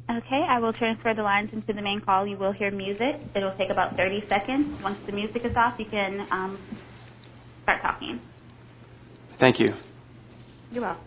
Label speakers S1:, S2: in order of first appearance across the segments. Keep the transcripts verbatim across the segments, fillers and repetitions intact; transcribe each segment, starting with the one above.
S1: Okay, I will transfer the lines into the main call. You will hear music. It'll take about thirty seconds. Once the music is off, you can um, start talking.
S2: Thank you.
S1: You're welcome.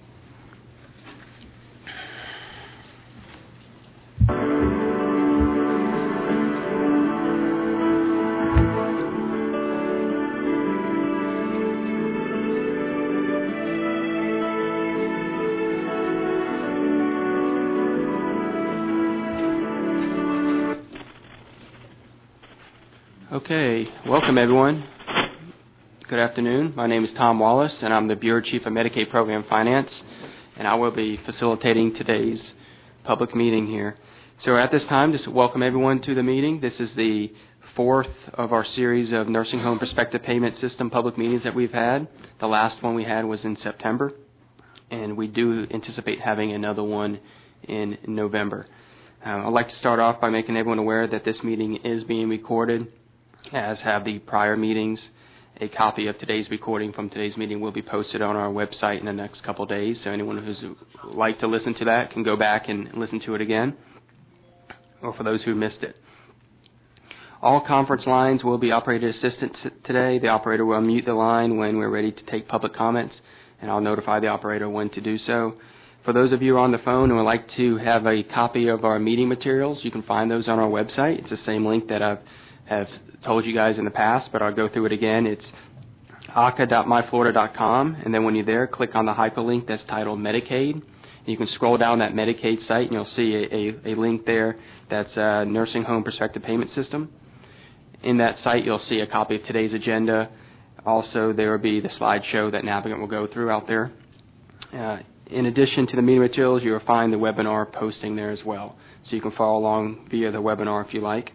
S2: Okay, welcome everyone. Good afternoon. My name is Tom Wallace, and I'm the Bureau Chief of Medicaid Program Finance, and I will be facilitating today's public meeting here. So at this time, just welcome everyone to the meeting. This is the fourth of our series of Nursing Home Prospective Payment System public meetings that we've had. The last one we had was in September, and we do anticipate having another one in November. Uh, I'd like to start off by making everyone aware that this meeting is being recorded, as have the prior meetings. A copy of today's recording from today's meeting will be posted on our website in the next couple of days, so anyone who's like to listen to that can go back and listen to it again, or for those who missed it. All conference lines will be operator assistant today. The operator will mute the line when we're ready to take public comments, and I'll notify the operator when to do so. For those of you on the phone who would like to have a copy of our meeting materials, you can find those on our website. It's the same link that I've have told you guys in the past, but I'll go through it again. It's A C A dot my florida dot com, and then when you're there, click on the hyperlink that's titled Medicaid. And you can scroll down that Medicaid site, and you'll see a, a, a link there that's a Nursing Home Prospective Payment System. In that site, you'll see a copy of today's agenda. Also, there will be the slideshow that Navigant will go through out there. Uh, in addition to the meeting materials, you'll find the webinar posting there as well, so you can follow along via the webinar if you like.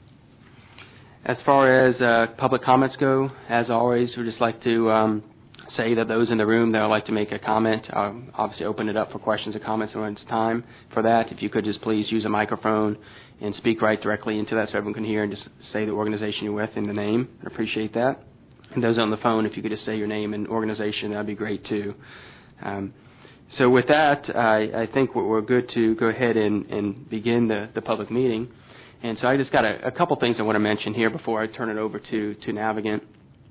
S2: As far as uh, public comments go, as always, we'd just like to um, say that those in the room that would like to make a comment, uh, obviously open it up for questions or comments when it's time for that. If you could just please use a microphone and speak right directly into that so everyone can hear, and just say the organization you're with and the name. I appreciate that. And those on the phone, if you could just say your name and organization, that would be great too. Um, so with that, I, I think we're good to go ahead and, and begin the, the public meeting. And so I just got a, a couple things I want to mention here before I turn it over to, to Navigant.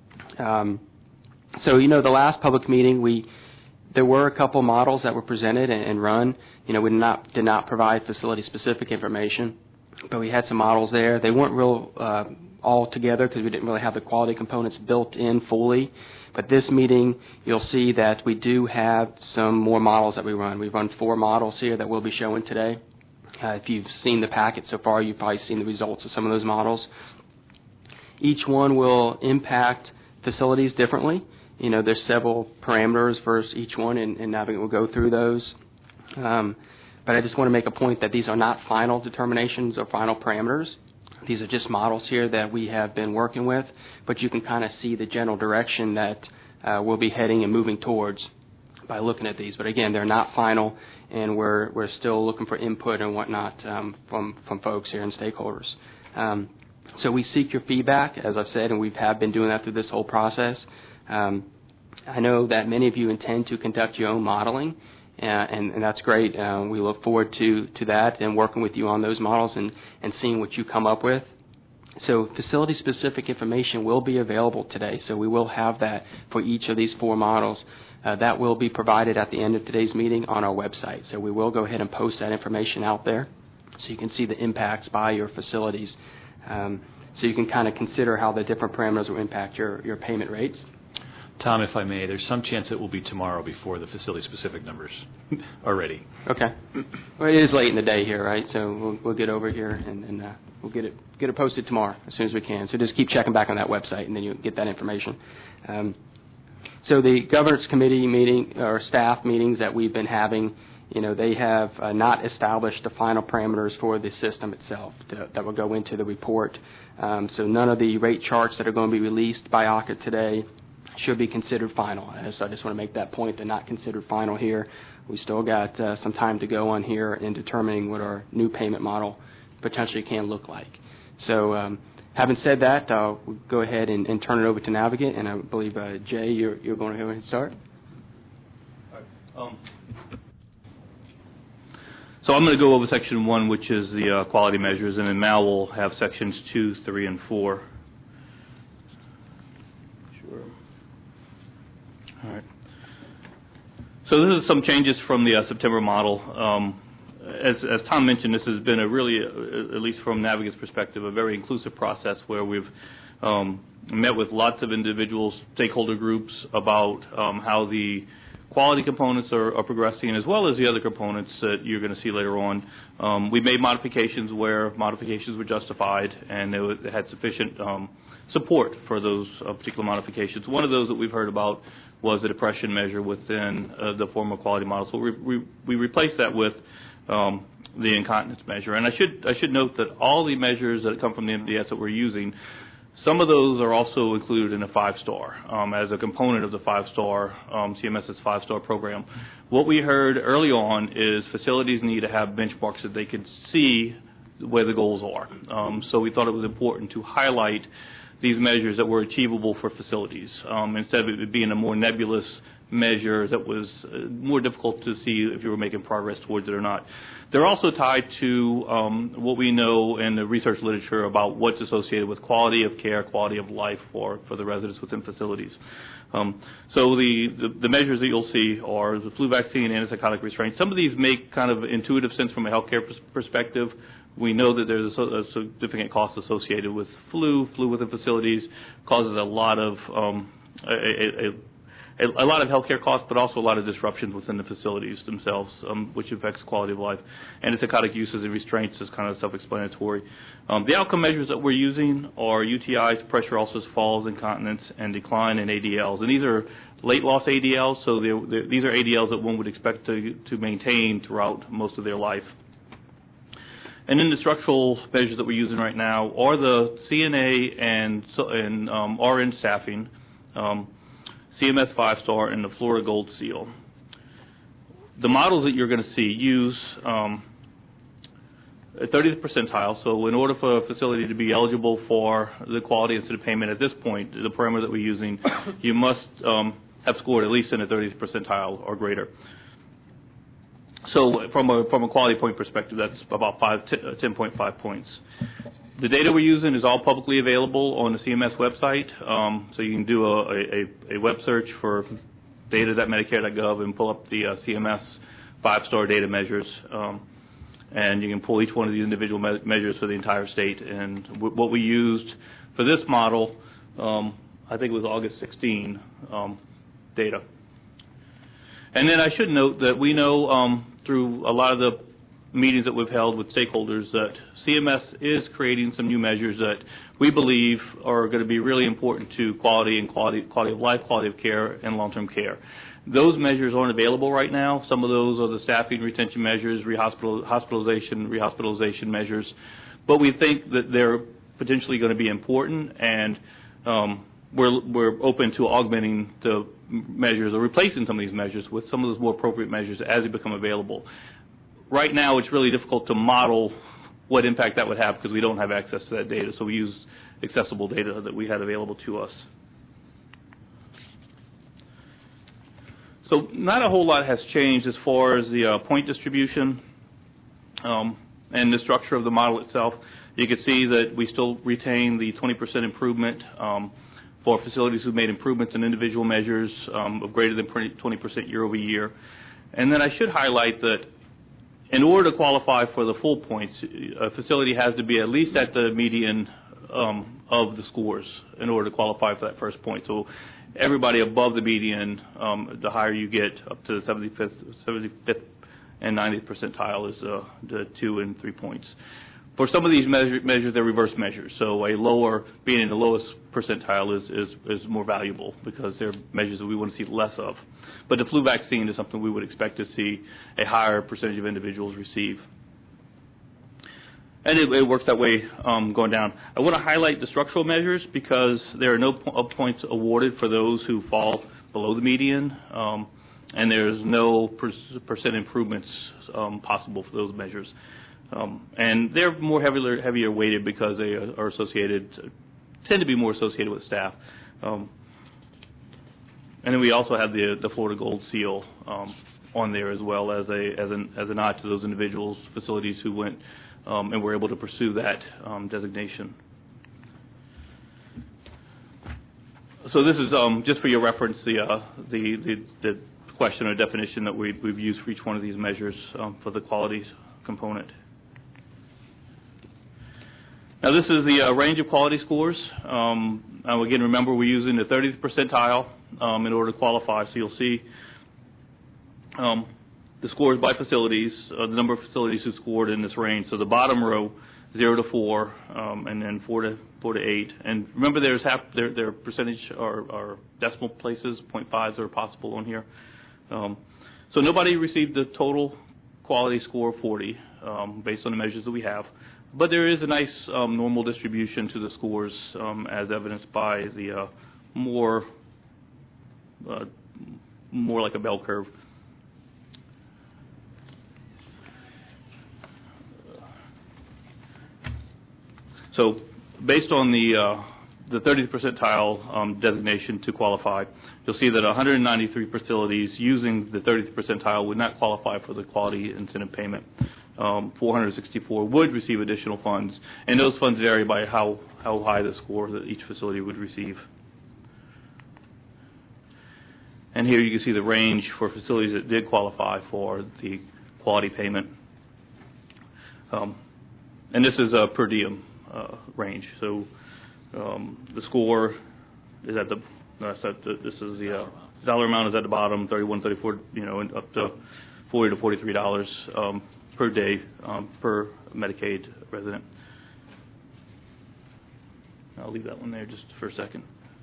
S2: Um, so, you know, the last public meeting, we there were a couple models that were presented and, and run. You know, we did not, did not provide facility-specific information, but we had some models there. They weren't real uh, all together because we didn't really have the quality components built in fully. But this meeting, you'll see that we do have some more models that we run. We've run four models here that we'll be showing today. Uh, if you've seen the packet so far, you've probably seen the results of some of those models. Each one will impact facilities differently. You know, there's several parameters for each one, and, and Navigant will go through those. Um, but I just want to make a point that these are not final determinations or final parameters. These are just models here that we have been working with, but you can kind of see the general direction that uh, we'll be heading and moving towards by looking at these. But again, they're not final, and we're we're still looking for input and whatnot um, from from folks here and stakeholders. Um, so we seek your feedback, as I've said, and we have been doing that through this whole process. Um, I know that many of you intend to conduct your own modeling, uh, and, and that's great. Uh, we look forward to to that and working with you on those models and and seeing what you come up with. So facility-specific information will be available today. So we will have that for each of these four models. Uh, that will be provided at the end of today's meeting on our website. So we will go ahead and post that information out there so you can see the impacts by your facilities. Um, so you can kind of consider how the different parameters will impact your, your payment rates.
S3: Tom, if I may, there's some chance it will be tomorrow before the facility-specific numbers are ready.
S2: Okay. Well, it is late in the day here, right? So we'll, we'll get over here and, and uh, we'll get it get it posted tomorrow as soon as we can. So just keep checking back on that website, and then you'll get that information. Um, So the governance committee meeting or staff meetings that we've been having, you know, they have uh, not established the final parameters for the system itself to, that will go into the report. Um, so none of the rate charts that are going to be released by A C A today should be considered final. So I just want to make that point. They're not considered final here. We still got uh, some time to go on here in determining what our new payment model potentially can look like. So um, having said that, I'll go ahead and, and turn it over to Navigant, and I believe, uh, Jay, you're, you're going to go ahead and start.
S3: Um,
S4: So I'm going to go over section one, which is the uh, quality measures, and then Mal will have sections two, three, and four. Sure. All right. So this is some changes from the uh, September model. Um, as, as Tom mentioned, this has been a really, uh, at least from Navigate's perspective, a very inclusive process where we've um, met with lots of individuals, stakeholder groups about um, how the quality components are, are progressing, as well as the other components that you're going to see later on. Um, we made modifications where modifications were justified, and they, they had sufficient um, support for those uh, particular modifications. One of those that we've heard about was the depression measure within uh, the former quality model. So we, we, we replaced that with um, the incontinence measure. And I should, I should note that all the measures that come from the M D S that we're using, some of those are also included in a five-star um, as a component of the five-star, um, CMS's five-star program. What we heard early on is facilities need to have benchmarks that they could see where the goals are. Um, so we thought it was important to highlight these measures that were achievable for facilities um, instead of it being a more nebulous measure that was uh, more difficult to see if you were making progress towards it or not. They're also tied to um, what we know in the research literature about what's associated with quality of care, quality of life for, for the residents within facilities. Um, so the, the, the measures that you'll see are the flu vaccine, antipsychotic restraint. Some of these make kind of intuitive sense from a healthcare pers- perspective. We know that there's a, a significant cost associated with flu. Flu within facilities causes a lot of um, a, a, a A, a lot of healthcare costs, but also a lot of disruptions within the facilities themselves, um, which affects quality of life. Antipsychotic uses and restraints is kind of self-explanatory. Um, the outcome measures that we're using are U T Is, pressure ulcers, falls, incontinence, and decline in A D Ls. And these are late loss A D Ls, so they're, they're, these are A D Ls that one would expect to, to maintain throughout most of their life. And then the structural measures that we're using right now are the C N A and, and um, R N staffing, um, C M S five-star, and the Florida Gold Seal. The models that you're going to see use um, a thirtieth percentile. So in order for a facility to be eligible for the quality incentive payment at this point, the parameter that we're using, you must um, have scored at least in the thirtieth percentile or greater. So from a, from a quality point perspective, that's about five, ten point five points. The data we're using is all publicly available on the C M S website, um, so you can do a, a, a web search for data dot medicare dot gov and pull up the uh, C M S five-star data measures, um, and you can pull each one of these individual me- measures for the entire state. And w- what we used for this model, um, I think it was August sixteenth um, data. And then I should note that we know um, through a lot of the meetings that we've held with stakeholders that C M S is creating some new measures that we believe are going to be really important to quality and quality, quality of life, quality of care, and long-term care. Those measures aren't available right now. Some of those are the staffing retention measures, rehospital, hospitalization, rehospitalization measures, but we think that they're potentially going to be important, and um, we're, we're open to augmenting the measures or replacing some of these measures with some of those more appropriate measures as they become available. Right now, it's really difficult to model what impact that would have because we don't have access to that data, so we use accessible data that we had available to us. So not a whole lot has changed as far as the uh, point distribution um, and the structure of the model itself. You can see that we still retain the twenty percent improvement um, for facilities who've made improvements in individual measures um, of greater than twenty percent year over year. And then I should highlight that in order to qualify for the full points, a facility has to be at least at the median um, of the scores in order to qualify for that first point. So everybody above the median, um, the higher you get, up to the seventy-fifth, seventy-fifth and ninetieth percentile is uh, the two and three points. For some of these measure, measures, they're reverse measures. So a lower, being in the lowest percentile is, is, is more valuable because they're measures that we want to see less of. But the flu vaccine is something we would expect to see a higher percentage of individuals receive. And it, it works that way um, going down. I want to highlight the structural measures because there are no po- points awarded for those who fall below the median, um, and there's no per- percent improvements um, possible for those measures. Um, and they're more heavier, heavier weighted because they are associated, tend to be more associated with staff. Um, and then we also have the, the Florida Gold Seal um, on there as well as a as an as a nod to those individuals, facilities who went um, and were able to pursue that um, designation. So this is um, just for your reference, the, uh, the the the question or definition that we, we've used for each one of these measures um, for the quality component. Now this is the uh, range of quality scores. Um, now again, remember we're using the thirtieth percentile um, in order to qualify. So you'll see um, the scores by facilities, uh, the number of facilities who scored in this range. So the bottom row, zero to four, um, and then four to four to eight. And remember, there's half their their percentage or, or decimal places, point fives are possible on here. Um, so nobody received the total quality score of forty um, based on the measures that we have. But there is a nice um, normal distribution to the scores, um, as evidenced by the uh, more uh, more like a bell curve. So, based on the uh, the thirtieth percentile um, designation to qualify, you'll see that one hundred ninety-three facilities using the thirtieth percentile would not qualify for the quality incentive payment. Um, four hundred sixty-four would receive additional funds, and those funds vary by how, how high the score that each facility would receive. And here you can see the range for facilities that did qualify for the quality payment. Um, and this is a per diem uh, range. So um, the score is at the, no, that's at the this is the uh, dollar amount is at the bottom, thirty-one, thirty-four, you know, and up to forty to forty-three dollars. Um, per day um, per Medicaid resident. I'll leave that one there just for a second.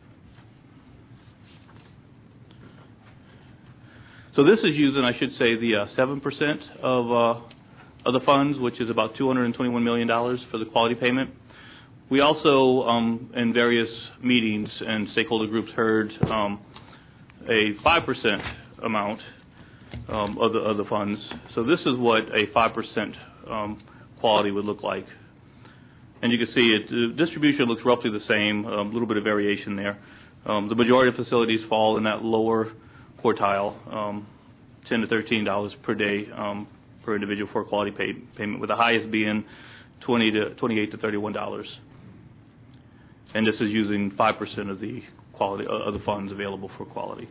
S4: So this is using, I should say, the uh, seven percent of, uh, of the funds, which is about two hundred twenty-one million dollars for the quality payment. We also, um, in various meetings and stakeholder groups, heard um, a five percent amount Um, of, the, of the funds. So this is what a five percent um, quality would look like. And you can see it, the distribution looks roughly the same, a um, little bit of variation there. Um, the majority of facilities fall in that lower quartile, um, ten to thirteen dollars per day um, per individual for quality pay, payment, with the highest being twenty to twenty-eight to thirty-one dollars. And this is using five percent of the quality uh, of the funds available for quality.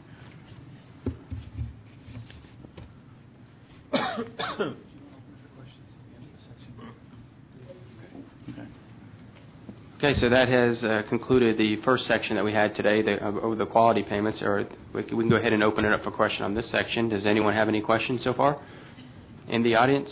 S2: Okay, so that has uh, concluded the first section that we had today, the, uh, over the quality payments. Or we can, we can go ahead and open it up for question on this section. Does anyone have any questions so far in the audience?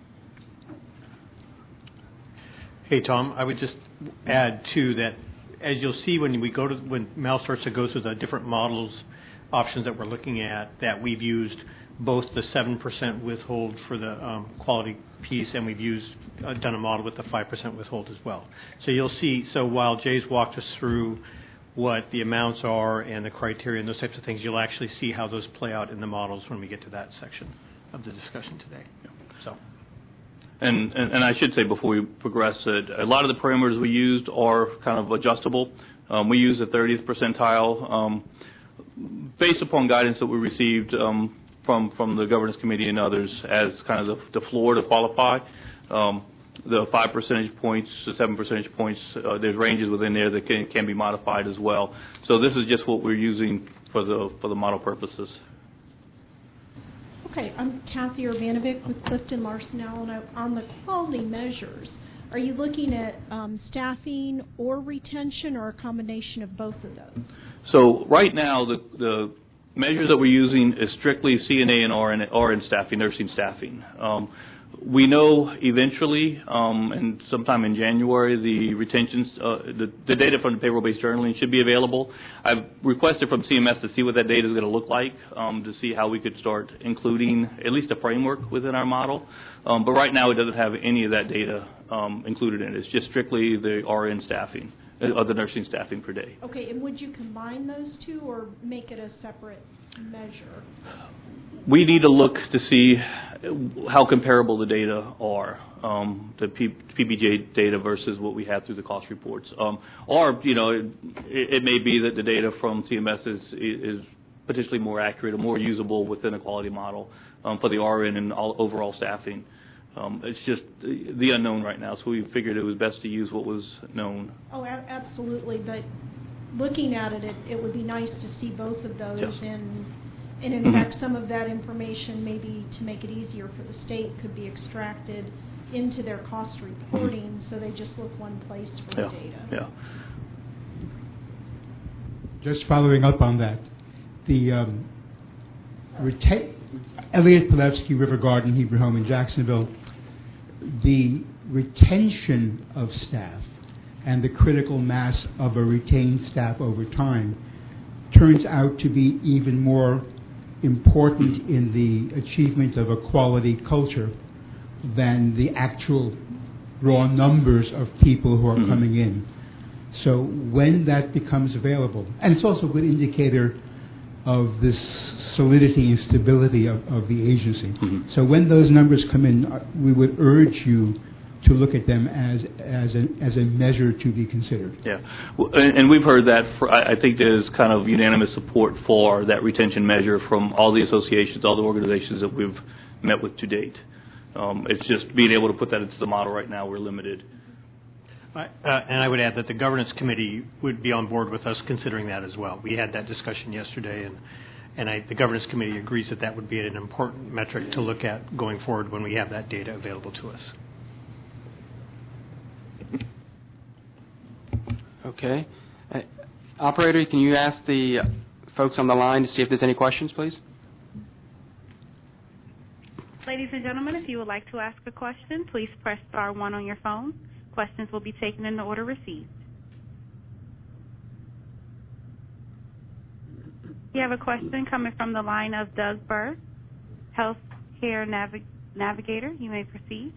S5: Hey, Tom, I would just add, too, that as you'll see when we go to, when Mal starts to go through the different models, options that we're looking at, that we've used both the seven percent withhold for the um, quality piece, and we've used uh, done a model with the five percent withhold as well. So you'll see, so while Jay's walked us through what the amounts are and the criteria and those types of things, you'll actually see how those play out in the models when we get to that section of the discussion today. So.
S4: And, and, and I should say before we progress that a lot of the parameters we used are kind of adjustable. Um, we use the thirtieth percentile um, based upon guidance that we received um, from, from the governance committee and others as kind of the, the floor to qualify. Um, the five percentage points, the seven percentage points, uh, there's ranges within there that can, can be modified as well. So this is just what we're using for the, for the model purposes.
S6: Okay, I'm Kathy Urbanovic with Clifton Larson Allen. On the quality measures, are you looking at um, staffing or retention, or a combination of both of those? So
S4: right now, the, the measures that we're using is strictly C N A and R N, R N staffing, nursing staffing. Um, we know eventually, um, and sometime in January, the retentions, uh, the, the data from the payroll-based journaling should be available. I've requested from C M S to see what that data is going to look like, um, to see how we could start including at least a framework within our model. Um, but right now, it doesn't have any of that data um, included in it. It's just strictly the R N staffing, uh, the nursing staffing per day.
S6: Okay, and would you combine those two or make it a separate measure?
S4: We need to look to see how comparable the data are, um, the P- PBJ data versus what we have through the cost reports. Um, or, you know, it, it may be that the data from C M S is, is potentially more accurate or more usable within a quality model. um, for the R N and all overall staffing. Um, it's just the, the unknown right now, so we figured it was best to use what was known.
S6: Oh, a- absolutely. But looking at it, it, it would be nice to see both of those.
S4: Yes.
S6: And, and in
S4: Mm-hmm.
S6: fact, some of that information, maybe to make it easier for the state, could be extracted into their cost reporting, so they just look one place for
S4: Yeah.
S6: the data.
S4: Yeah.
S7: Just following up on that, the um, reta- Elliott Pilevsky River Garden Hebrew Home in Jacksonville, the retention of staff and the critical mass of a retained staff over time turns out to be even more important in the achievement of a quality culture than the actual raw numbers of people who are
S4: Mm-hmm.
S7: coming in. So when that becomes available, and it's also a good indicator of this solidity and stability of, of the agency.
S4: Mm-hmm.
S7: So when those numbers come in, uh, we would urge you to look at them as as a as a measure to be considered.
S4: Yeah, well, and, and we've heard that. For, I I think there's kind of unanimous support for that retention measure from all the associations, all the organizations that we've met with to date. Um, it's just being able to put that into the model right now. We're limited.
S5: I- uh, And I would add that the governance committee would be on board with us considering that as well. We had that discussion yesterday, and and I, the governance committee agrees that that would be an important metric to look at going forward when we have that data available to us.
S2: Okay. Uh, Operator, can you ask the uh, folks on the line to see if there's any questions, please?
S1: Ladies and gentlemen, if you would like to ask a question, please press star one on your phone. Questions will be taken in the order received. You have a question coming from the line of Doug Burr, Healthcare Navi- Navigator. You may proceed.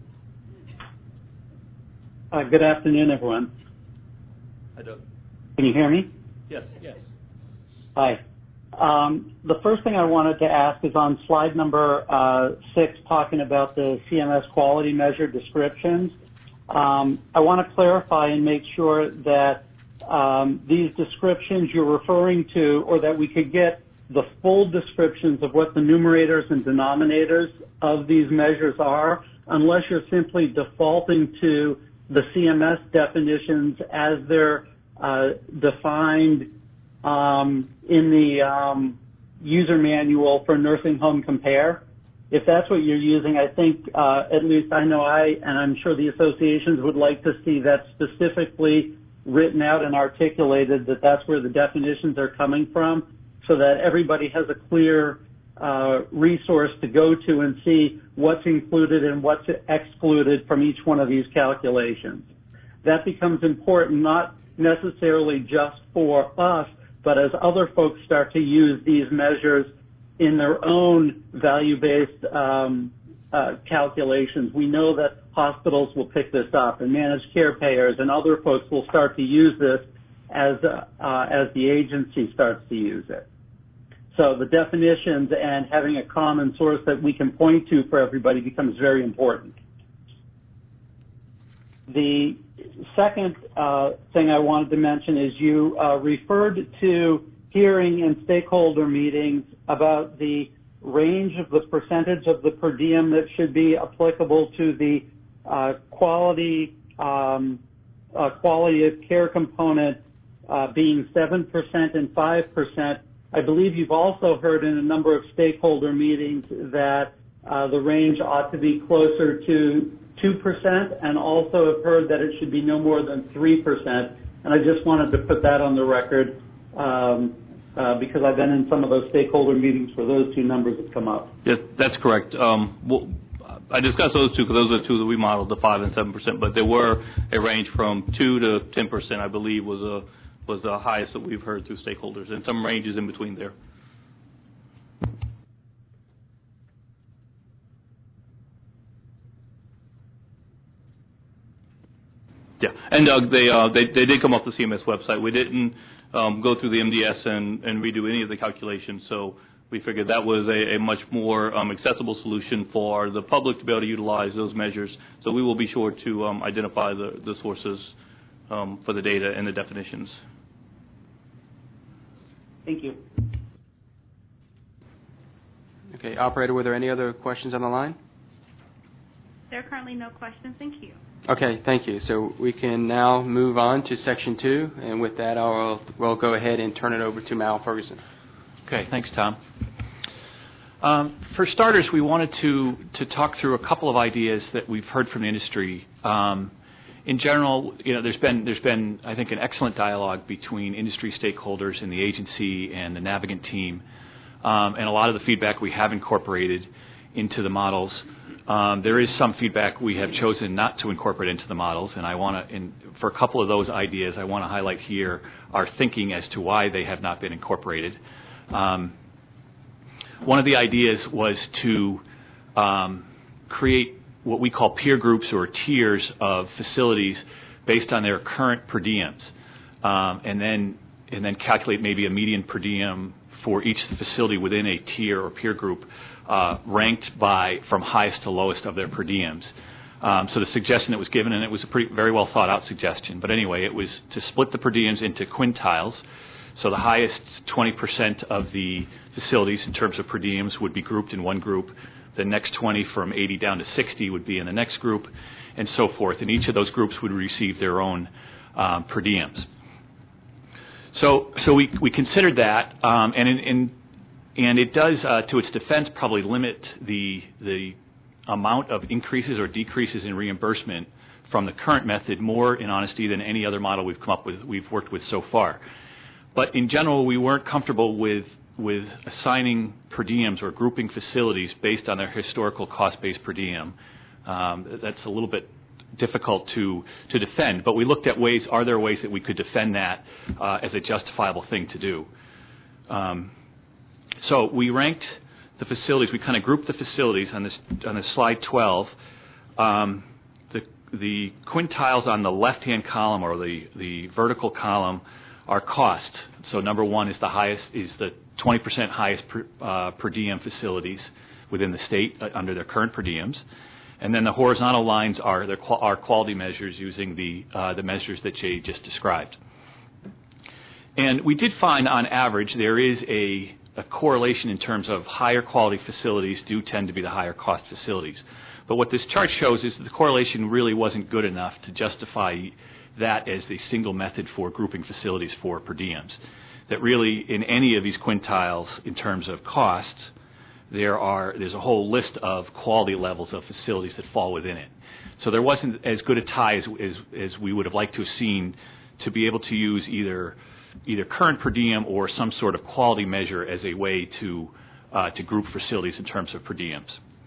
S8: Uh, good afternoon, everyone.
S4: Hi, Doug.
S8: Can you hear me?
S4: Yes. Yes.
S8: Hi. Um, the first thing I wanted to ask is on slide number uh, six, talking about the C M S quality measure descriptions. Um, I want to clarify and make sure that um, these descriptions you're referring to, or that we could get the full descriptions of what the numerators and denominators of these measures are, unless you're simply defaulting to the C M S definitions as they're uh, defined um, in the um, user manual for Nursing Home Compare. If that's what you're using, I think, uh, at least I know I, and I'm sure the associations would like to see that specifically written out and articulated, that that's where the definitions are coming from, so that everybody has a clear uh, resource to go to and see what's included and what's excluded from each one of these calculations. That becomes important not necessarily just for us, but as other folks start to use these measures in their own value-based um, uh, calculations. We know that hospitals will pick this up, and managed care payers and other folks will start to use this as uh, uh, as the agency starts to use it. So the definitions and having a common source that we can point to for everybody becomes very important. The second uh, thing I wanted to mention is you uh, referred to hearing and stakeholder meetings about the range of the percentage of the per diem that should be applicable to the uh, quality um, uh, quality of care component uh, being seven percent and five percent. I believe you've also heard in a number of stakeholder meetings that uh, the range ought to be closer to two percent, and also have heard that it should be no more than three percent. And I just wanted to put that on the record um, uh, because I've been in some of those stakeholder meetings where those two numbers have come up.
S4: Yes, that's correct. Um, well, I discussed those two because those are the two that we modeled, the five and seven percent. But there were a range from two to ten percent, I believe, was a was the highest that we've heard through stakeholders, and some ranges in between there. Yeah, and Doug, they uh, they they did come off the C M S website. We didn't um, go through the M D S and, and redo any of the calculations, so we figured that was a, a much more um, accessible solution for the public to be able to utilize those measures. So we will be sure to um, identify the, the sources um, for the data and the definitions.
S8: Thank you.
S2: Okay, operator, were there any other questions on the line?
S1: There are currently no questions. Thank you.
S2: Okay, thank you. So we can now move on to section two, and with that, I'll we'll go ahead and turn it over to Mal Ferguson.
S3: Okay, thanks, Tom. Um, for starters, we wanted to to talk through a couple of ideas that we've heard from the industry. Um, in general, you know, there's been there's been I think an excellent dialogue between industry stakeholders and the agency and the Navigant team, um, and a lot of the feedback we have incorporated into the models. Um, there is some feedback we have chosen not to incorporate into the models, and I want to, for a couple of those ideas, I want to highlight here our thinking as to why they have not been incorporated. Um, one of the ideas was to um, create what we call peer groups or tiers of facilities based on their current per diems, um, and then and then calculate maybe a median per diem for each facility within a tier or peer group, uh, ranked by from highest to lowest of their per diems. Um, so the suggestion that was given, and it was a pretty very well thought out suggestion, but anyway, it was to split the per diems into quintiles. So the highest twenty percent of the facilities in terms of per diems would be grouped in one group. The next twenty, from eighty down to sixty, would be in the next group, and so forth. And each of those groups would receive their own um, per diems. So, so we we considered that, um, and in, in and it does, uh, to its defense, probably limit the the amount of increases or decreases in reimbursement from the current method more, in honesty, than any other model we've come up with, we've worked with so far. But in general, we weren't comfortable with with assigning per diems or grouping facilities based on their historical cost-based per diem. Um, that's a little bit difficult to to defend, but we looked at ways, are there ways that we could defend that uh, as a justifiable thing to do? Um, so we ranked the facilities, we kind of grouped the facilities on this on this slide twelve. Um, the, the quintiles on the left-hand column or the, the vertical column are cost. So number one is the highest, is the twenty percent highest per, uh, per diem facilities within the state uh, under their current per diems. And then the horizontal lines are their are quality measures using the uh, the measures that Jay just described. And we did find, on average, there is a, a correlation in terms of higher quality facilities do tend to be the higher cost facilities. But what this chart shows is that the correlation really wasn't good enough to justify that as the single method for grouping facilities for per diems. That really, in any of these quintiles, in terms of costs, there are there's a whole list of quality levels of facilities that fall within it. So there wasn't as good a tie as, as, as we would have liked to have seen to be able to use either either current per diem or some sort of quality measure as a way to uh, to group facilities in terms of per diems.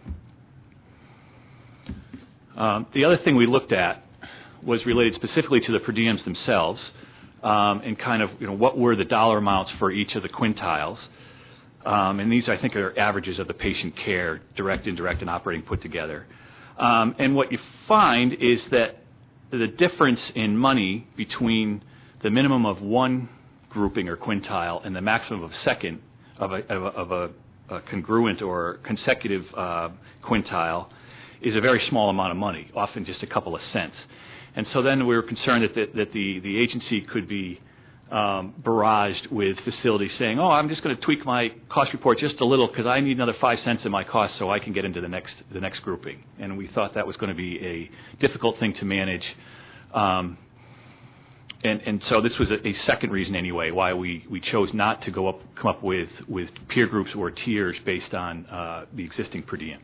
S3: Um, the other thing we looked at was related specifically to the per diems themselves, um, and kind of, you know, what were the dollar amounts for each of the quintiles. Um, and these, I think, are averages of the patient care, direct, indirect, and operating put together. Um, and what you find is that the difference in money between the minimum of one grouping or quintile and the maximum of a second of a, of a, of a, a congruent or consecutive uh, quintile is a very small amount of money, often just a couple of cents. And so then we were concerned that the, that the, the agency could be um, barraged with facilities saying, oh, I'm just going to tweak my cost report just a little because I need another five cents in my cost so I can get into the next the next grouping. And we thought that was going to be a difficult thing to manage. Um, and, and so this was a, a second reason anyway why we, we chose not to go up come up with, with peer groups or tiers based on uh, the existing per diems.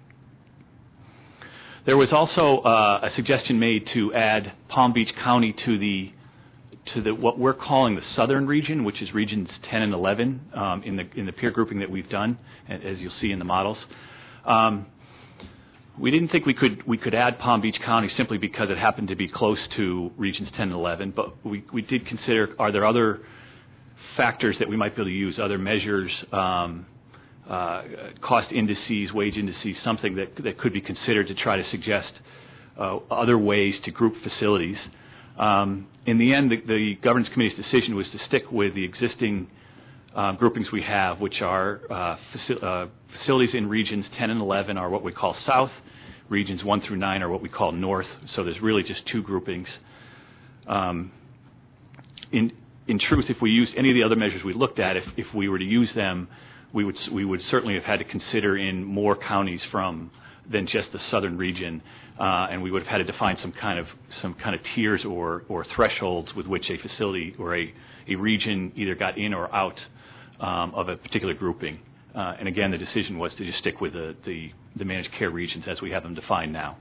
S3: There was also uh, a suggestion made to add Palm Beach County to the to the what we're calling the southern region, which is regions ten and eleven um, in the in the peer grouping that we've done, as you'll see in the models. Um, we didn't think we could we could add Palm Beach County simply because it happened to be close to regions ten and eleven, but we, we did consider, are there other factors that we might be able to use, other measures, um, Uh, cost indices, wage indices, something that that could be considered to try to suggest uh, other ways to group facilities. Um, in the end, the, the governance committee's decision was to stick with the existing uh, groupings we have, which are uh, faci- uh, facilities in regions ten and eleven are what we call south, regions one through nine are what we call north. So there's really just two groupings. Um, in in truth, if we used any of the other measures we looked at, if if we were to use them, we would we would certainly have had to consider in more counties from than just the southern region, uh, and we would have had to define some kind of some kind of tiers or or thresholds with which a facility or a, a region either got in or out um, of a particular grouping. Uh, and again, the decision was to just stick with the, the the managed care regions as we have them defined now.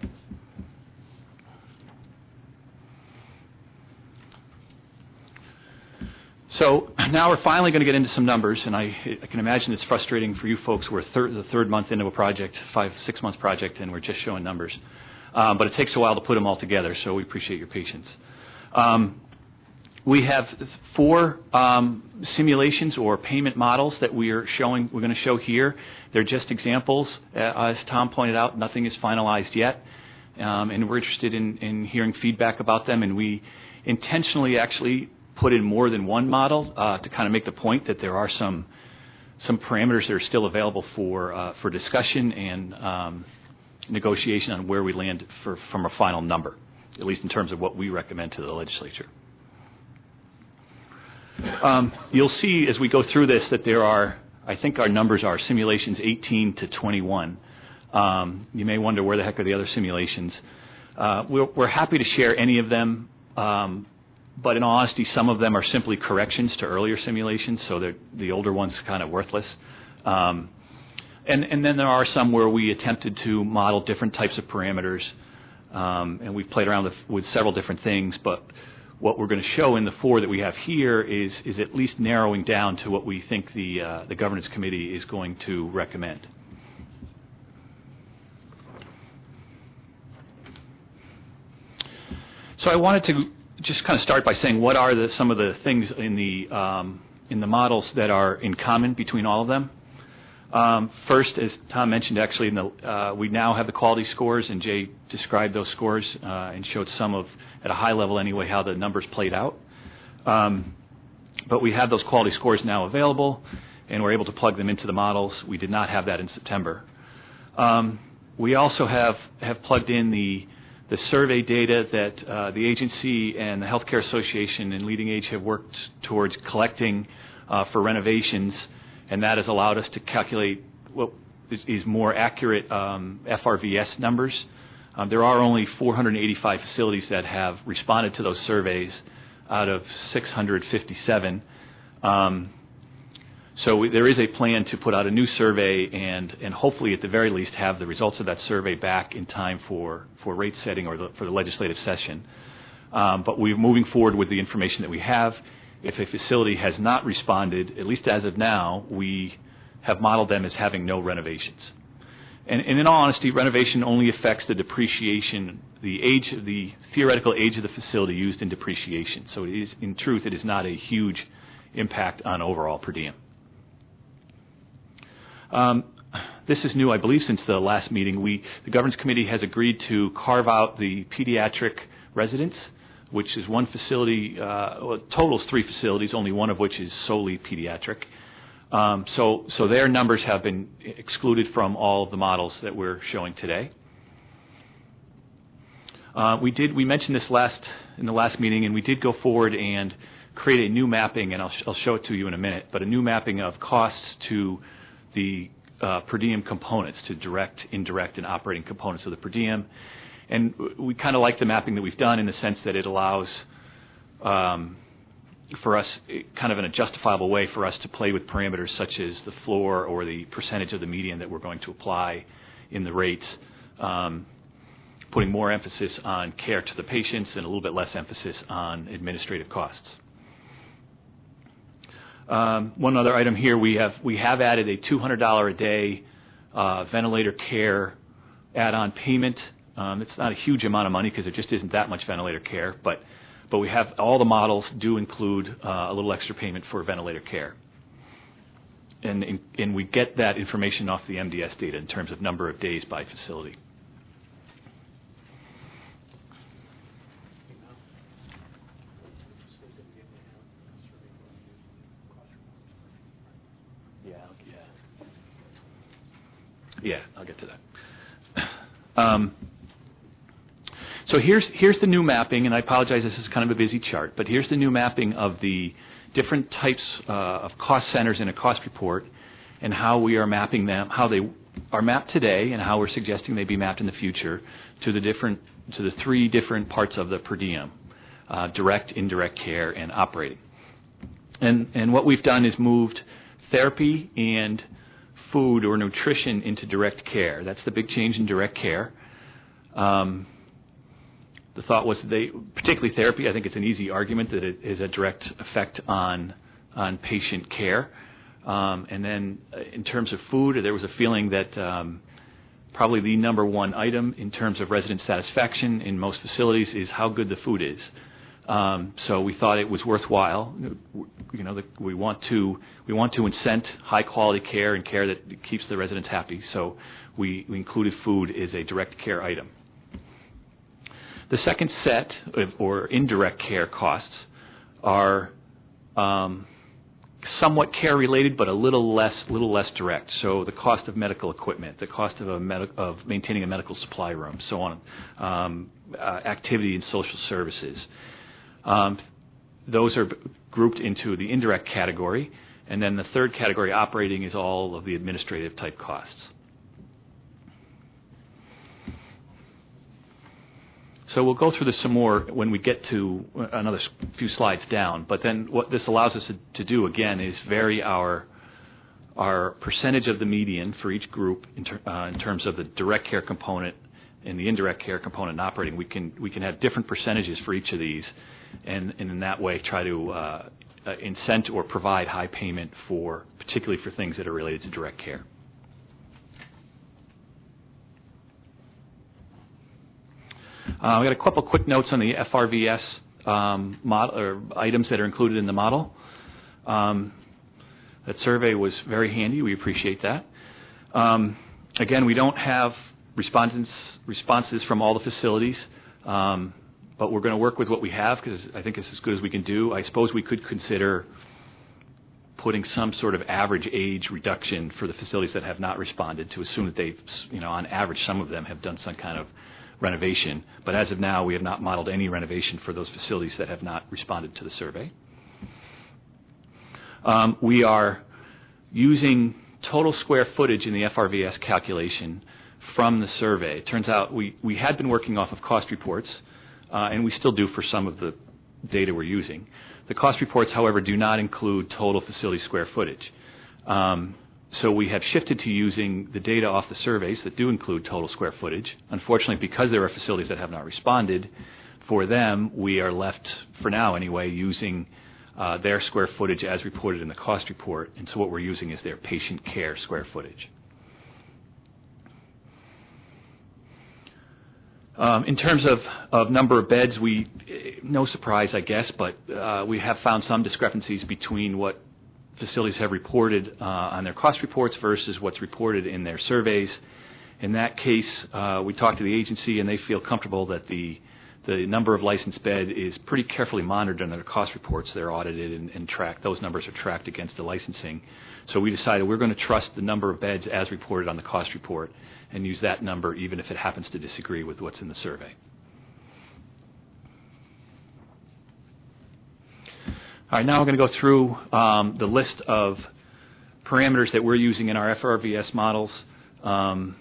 S3: So now we're finally going to get into some numbers, and I, I can imagine it's frustrating for you folks. We're third, the third month into a project, five, six month project, and we're just showing numbers. Um, but it takes a while to put them all together, so we appreciate your patience. Um, we have four um, simulations or payment models that we are showing. We're going to show here. They're just examples. Uh, as Tom pointed out, nothing is finalized yet, um, and we're interested in, in hearing feedback about them. And we intentionally actually put in more than one model uh, to kind of make the point that there are some some parameters that are still available for uh, for discussion and um, negotiation on where we land for, from a final number, at least in terms of what we recommend to the legislature. Um, you'll see as we go through this that there are, I think our numbers are simulations eighteen to twenty-one. Um, you may wonder where the heck are the other simulations. Uh, we're, we're happy to share any of them. Um, But in all honesty, some of them are simply corrections to earlier simulations, so the older ones are kind of worthless. Um, and, and then there are some where we attempted to model different types of parameters, um, and we've played around with, with several different things. But what we're going to show in the four that we have here is, is at least narrowing down to what we think the, uh, the governance committee is going to recommend. So I wanted to just kind of start by saying what are the, some of the things in the um, in the models that are in common between all of them. Um, first, as Tom mentioned, actually, in the, uh, we now have the quality scores, and Jay described those scores uh, and showed some of, at a high level anyway, how the numbers played out. Um, but we have those quality scores now available, and we're able to plug them into the models. We did not have that in September. Um, we also have have plugged in the the survey data that uh, the agency and the Healthcare Association and Leading Age have worked towards collecting uh, for renovations, and that has allowed us to calculate what is, is more accurate um, F R V S numbers. Um, there are only four hundred eighty-five facilities that have responded to those surveys out of six hundred fifty-seven. Um, So we, there is a plan to put out a new survey and, and hopefully at the very least have the results of that survey back in time for, for rate setting or the, for the legislative session. Um, but we're moving forward with the information that we have. If a facility has not responded, at least as of now, we have modeled them as having no renovations. And, and in all honesty, renovation only affects the depreciation, the age, the theoretical age of the facility used in depreciation. So it is, in truth, it is not a huge impact on overall per diem. Um, this is new, I believe, since the last meeting. We, the Governance Committee has agreed to carve out the pediatric residence, which is one facility, uh, well, it totals three facilities, only one of which is solely pediatric. Um, so, so their numbers have been excluded from all of the models that we're showing today. Uh, we did, we mentioned this last, in the last meeting, and we did go forward and create a new mapping, and I'll, I'll show it to you in a minute, but a new mapping of costs to the uh, per diem components, to direct, indirect, and operating components of the per diem. And we kind of like the mapping that we've done in the sense that it allows um, for us, kind of in a justifiable way for us to play with parameters such as the floor or the percentage of the median that we're going to apply in the rates, um, putting more emphasis on care to the patients and a little bit less emphasis on administrative costs. Um, one other item here, we have we have added a two hundred dollars a day uh, ventilator care add-on payment. Um, it's not a huge amount of money because there just isn't that much ventilator care, but but we have all the models do include uh, a little extra payment for ventilator care, and and we get that information off the M D S data in terms of number of days by facility. Yeah, I'll get to that. Um, so here's here's the new mapping, and I apologize, this is kind of a busy chart, but here's the new mapping of the different types uh, of cost centers in a cost report, and how we are mapping them, how they are mapped today, and how we're suggesting they be mapped in the future to the different, to the three different parts of the per diem: uh, direct, indirect care, and operating. And and what we've done is moved therapy and food or nutrition into direct care. That's the big change in direct care. Um, the thought was that they, particularly therapy, I think it's an easy argument that it is a direct effect on on patient care. Um, and then uh, in terms of food, there was a feeling that um, probably the number one item in terms of resident satisfaction in most facilities is how good the food is. Um, so we thought it was worthwhile. You know, the, we want to we want to incent high quality care and care that keeps the residents happy. So we, we included food as a direct care item. The second set of, or indirect care costs are um, somewhat care related, but a little less little less direct. So the cost of medical equipment, the cost of a med- of maintaining a medical supply room, so on, um, uh, activity and social services. Um, those are grouped into the indirect category, and then the third category, operating, is all of the administrative type costs. So we'll go through this some more when we get to another few slides down. But then what this allows us to, to do, again, is vary our our percentage of the median for each group in, ter, uh, in terms of the direct care component and the indirect care component and operating. We can we can have different percentages for each of these, and, and in that way try to uh, uh, incent or provide high payment for, particularly for things that are related to direct care. Uh, we got a couple quick notes on the F R V S um, model, or items that are included in the model. Um, that survey was very handy. We appreciate that. Um, again, we don't have respondents responses from all the facilities, um, but we're going to work with what we have because I think it's as good as we can do. I suppose we could consider putting some sort of average age reduction for the facilities that have not responded to assume that they've, you know, on average, some of them have done some kind of renovation. But as of now, we have not modeled any renovation for those facilities that have not responded to the survey. Um, we are using total square footage in the F R V S calculation from the survey. It turns out we, we had been working off of cost reports, uh, and we still do for some of the data we're using. The cost reports, however, do not include total facility square footage. Um, so we have shifted to using the data off the surveys that do include total square footage. Unfortunately, because there are facilities that have not responded, for them, we are left, for now anyway, using uh, their square footage as reported in the cost report. And so what we're using is their patient care square footage. Um, in terms of, of number of beds, we, no surprise, I guess, but uh, we have found some discrepancies between what facilities have reported uh, on their cost reports versus what's reported in their surveys. In that case, uh, we talked to the agency, and they feel comfortable that the the number of licensed bed is pretty carefully monitored in their cost reports. They're audited and, and tracked. Those numbers are tracked against the licensing. So we decided we're going to trust the number of beds as reported on the cost report and use that number even if it happens to disagree with what's in the survey. All right, now we're going to go through um, the list of parameters that we're using in our F R V S models. Um,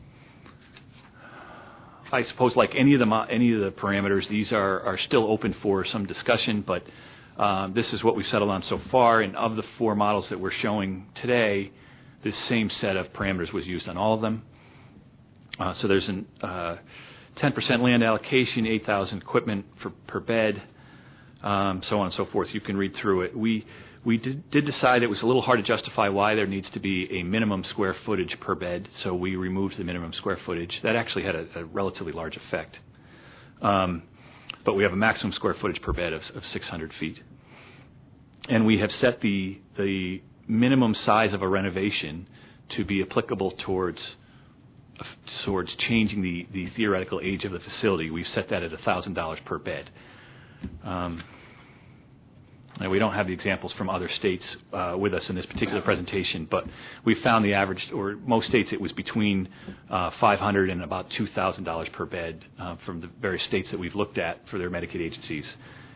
S3: I suppose, like any of the mo- any of the parameters, these are, are still open for some discussion, but um, this is what we've settled on so far. And of the four models that we're showing today, this same set of parameters was used on all of them. Uh, so there's an uh, ten percent land allocation, eight thousand equipment for, per bed, um, so on and so forth. You can read through it. We we did, did decide it was a little hard to justify why there needs to be a minimum square footage per bed, so we removed the minimum square footage. That actually had a, a relatively large effect. Um, but we have a maximum square footage per bed of, of six hundred feet. And we have set the, the minimum size of a renovation to be applicable towards towards changing the, the theoretical age of the facility. We've set that at one thousand dollars per bed. Um, and we don't have the examples from other states uh, with us in this particular presentation, but we found the average, or most states it was between uh, five hundred dollars and about two thousand dollars per bed uh, from the various states that we've looked at for their Medicaid agencies.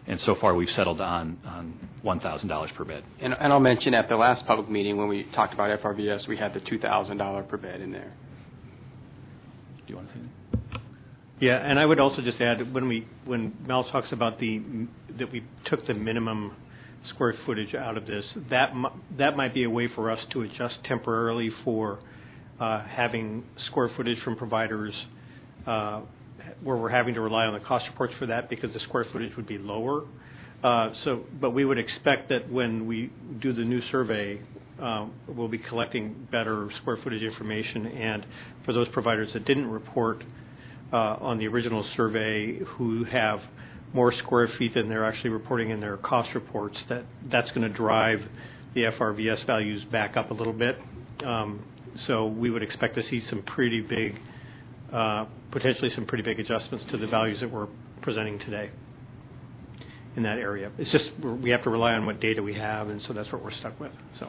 S3: and so far we've settled on, on one thousand dollars per bed.
S2: And, and I'll mention at the last public meeting when we talked about F R V S, we had the two thousand dollars per bed in there.
S3: Do you want to say that?
S5: Yeah, and I would also just add when we when Mel talks about the that we took the minimum square footage out of this, that that might be a way for us to adjust temporarily for uh, having square footage from providers uh, where we're having to rely on the cost reports for that because the square footage would be lower. Uh, so, but we would expect that when we do the new survey, uh, we'll be collecting better square footage information, and for those providers that didn't report uh, on the original survey who have more square feet than they're actually reporting in their cost reports, that that's going to drive the F R V S values back up a little bit. Um, so we would expect to see some pretty big, uh, potentially some pretty big adjustments to the values that we're presenting today in that area. It's just we have to rely on what data we have, and so that's what we're stuck with. So,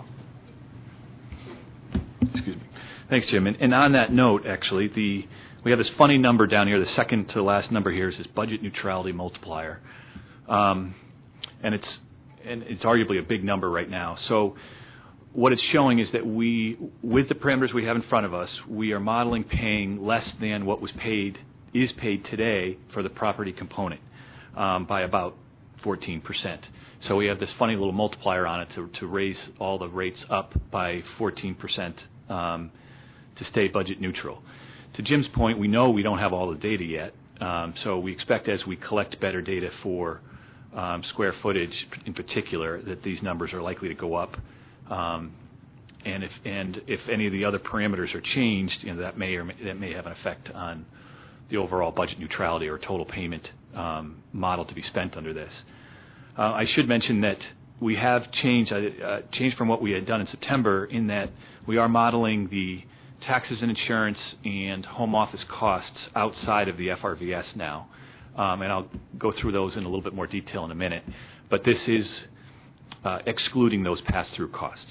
S3: excuse me. Thanks, Jim. And, and on that note, actually, the we have this funny number down here. The second to last number here is this budget neutrality multiplier, um, and it's and it's arguably a big number right now. So, what it's showing is that we, with the parameters we have in front of us, we are modeling paying less than what was paid is paid today for the property component um, by about fourteen percent. So we have this funny little multiplier on it to, to raise all the rates up by fourteen percent um, to stay budget neutral. To Jim's point, we know we don't have all the data yet, um, so we expect as we collect better data for um, square footage in particular that these numbers are likely to go up. Um, and if and if any of the other parameters are changed, you know, that may or may, that may have an effect on the overall budget neutrality or total payment um, model to be spent under this. Uh, I should mention that we have changed uh, changed from what we had done in September in that we are modeling the taxes and insurance and home office costs outside of the F R V S now, um, and I'll go through those in a little bit more detail in a minute. But this is uh, excluding those pass-through costs.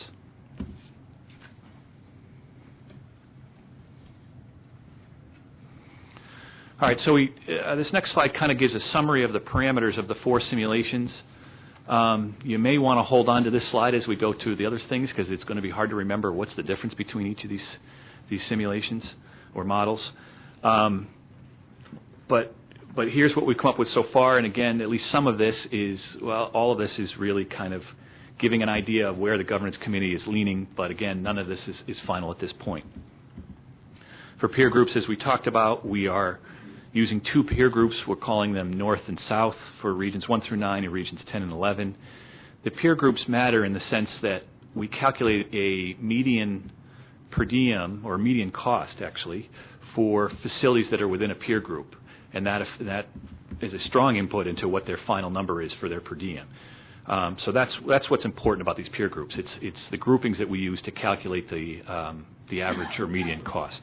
S3: All right, so we, uh, this next slide kind of gives a summary of the parameters of the four simulations. Um, you may want to hold on to this slide as we go to the other things because it's going to be hard to remember what's the difference between each of these these simulations or models. Um, but but here's what we've come up with so far, and again, at least some of this is, well, all of this is really kind of giving an idea of where the governance committee is leaning, but again, none of this is, is final at this point. For peer groups, as we talked about, we are using two peer groups. We're calling them North and South for regions one through nine and regions ten and eleven. The peer groups matter in the sense that we calculate a median per diem, or median cost actually, for facilities that are within a peer group. And that, that is a strong input into what their final number is for their per diem. Um, so that's that's what's important about these peer groups. It's it's the groupings that we use to calculate the um, the average or median cost.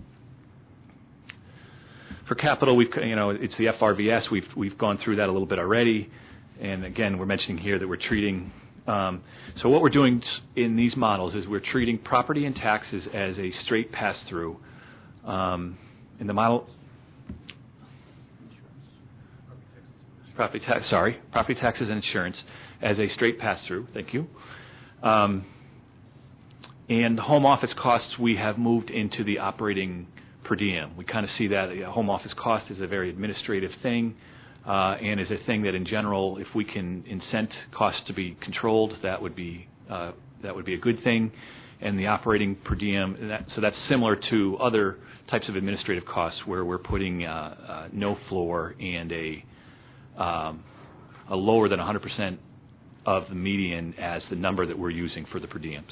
S3: For capital, we've you know it's the F R V S. We've we've gone through that a little bit already, and again we're mentioning here that we're treating. Um, so what we're doing in these models is we're treating property and taxes as a straight pass through. Um, in the model, property tax sorry property taxes and insurance as a straight pass through. Thank you. Um, and the home office costs we have moved into the operating per diem. We kind of see that a home office cost is a very administrative thing uh, and is a thing that in general, if we can incent costs to be controlled, that would be uh, that would be a good thing. And the operating per diem, that, so that's similar to other types of administrative costs where we're putting uh, uh, no floor and a um, a lower than one hundred percent of the median as the number that we're using for the per diems.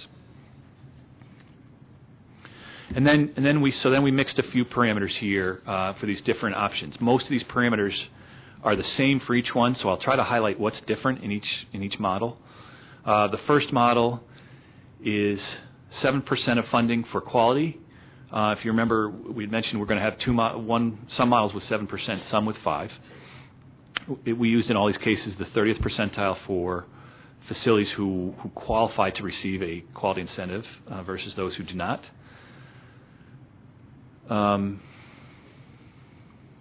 S3: And then, and then we so then we mixed a few parameters here uh, for these different options. Most of these parameters are the same for each one, so I'll try to highlight what's different in each in each model. Uh, the first model is seven percent of funding for quality. Uh, if you remember, we mentioned we're going to have two mo- one some models with seven percent, some with five. It, we used in all these cases the thirtieth percentile for facilities who, who qualify to receive a quality incentive uh, versus those who do not. Um,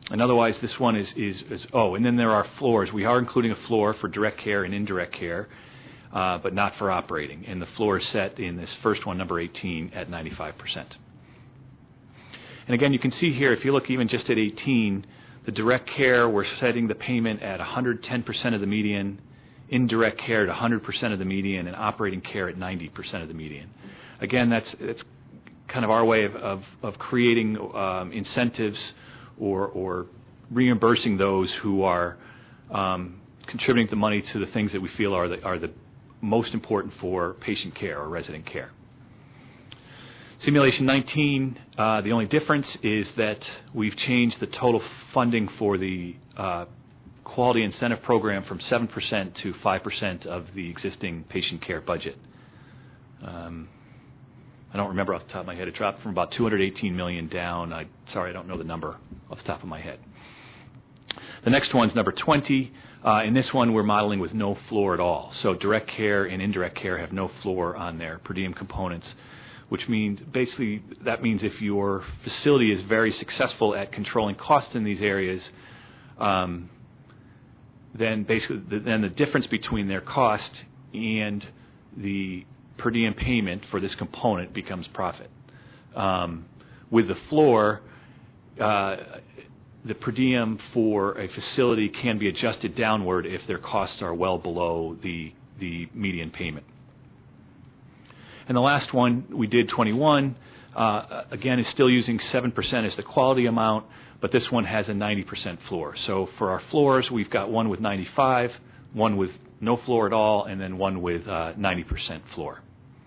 S3: and otherwise, this one is, is, is, oh, and then there are floors. We are including a floor for direct care and indirect care, uh, but not for operating. And the floor is set in this first one, number eighteen, at ninety-five percent. And again, you can see here, if you look even just at eighteen, the direct care, we're setting the payment at one hundred ten percent of the median, indirect care at one hundred percent of the median, and operating care at ninety percent of the median. Again, that's, that's kind of our way of, of, of creating um, incentives or, or reimbursing those who are um, contributing the money to the things that we feel are the, are the most important for patient care or resident care. Simulation nineteen, uh, the only difference is that we've changed the total funding for the uh, quality incentive program from seven percent to five percent of the existing patient care budget. Um, I don't remember off the top of my head. It dropped from about two hundred eighteen million dollars down. I, sorry, I don't know the number off the top of my head. The next one's number twenty. Uh, in this one, we're modeling with no floor at all. So direct care and indirect care have no floor on their per diem components, which means basically that means if your facility is very successful at controlling costs in these areas, um, then basically the, then the difference between their cost and the per diem payment for this component becomes profit. Um, with the floor, uh, the per diem for a facility can be adjusted downward if their costs are well below the, the median payment. And the last one, we did twenty-one, uh, again, is still using seven percent as the quality amount, but this one has a ninety percent floor. So for our floors, we've got one with ninety-five, one with no floor at all, and then one with uh, ninety percent floor.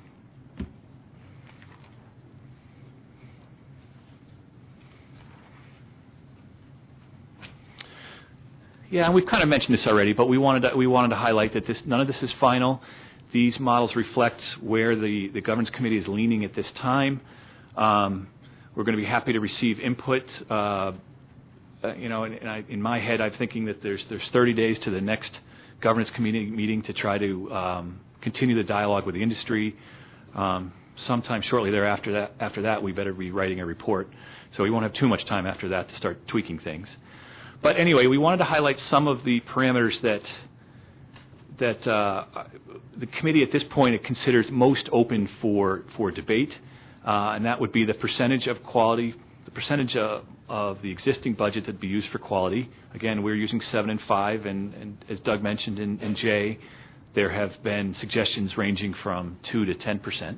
S3: Yeah, and we've kind of mentioned this already, but we wanted to, we wanted to highlight that this, none of this is final. These models reflect where the, the governance committee is leaning at this time. Um, we're going to be happy to receive input. Uh, uh, you know, and, and I, in my head, I'm thinking that there's there's thirty days to the next governance committee meeting to try to um, continue the dialogue with the industry. Um, sometime shortly thereafter, that after that, we better be writing a report. So we won't have too much time after that to start tweaking things. But anyway, we wanted to highlight some of the parameters that that uh, the committee at this point it considers most open for for debate, uh, and that would be the percentage of quality, the percentage of, of the existing budget that would be used for quality. Again, we're using seven and five, and, and as Doug mentioned in, in Jay, there have been suggestions ranging from two to ten percent.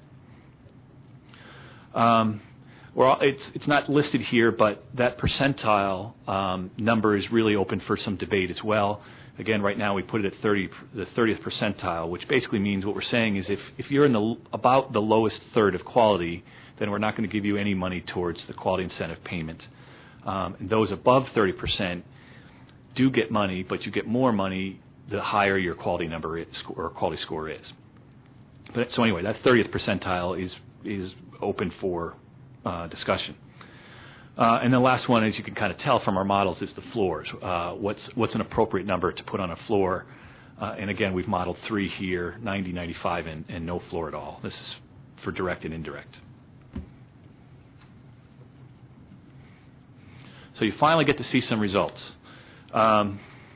S3: Um, Well, it's it's not listed here, but that percentile um, number is really open for some debate as well. Again, right now we put it at thirty, the thirtieth percentile, which basically means what we're saying is if, if you're in the about the lowest third of quality, then we're not going to give you any money towards the quality incentive payment. Um, and those above thirty percent do get money, but you get more money the higher your quality number is, or quality score is. But so anyway, that thirtieth percentile is is open for Uh, discussion. Uh, and the last one, as you can kind of tell from our models, is the floors. Uh, what's what's an appropriate number to put on a floor? Uh, and again, we've modeled three here, ninety, ninety-five, and, and no floor at all. This is for direct and indirect. So you finally get to see some results. Um,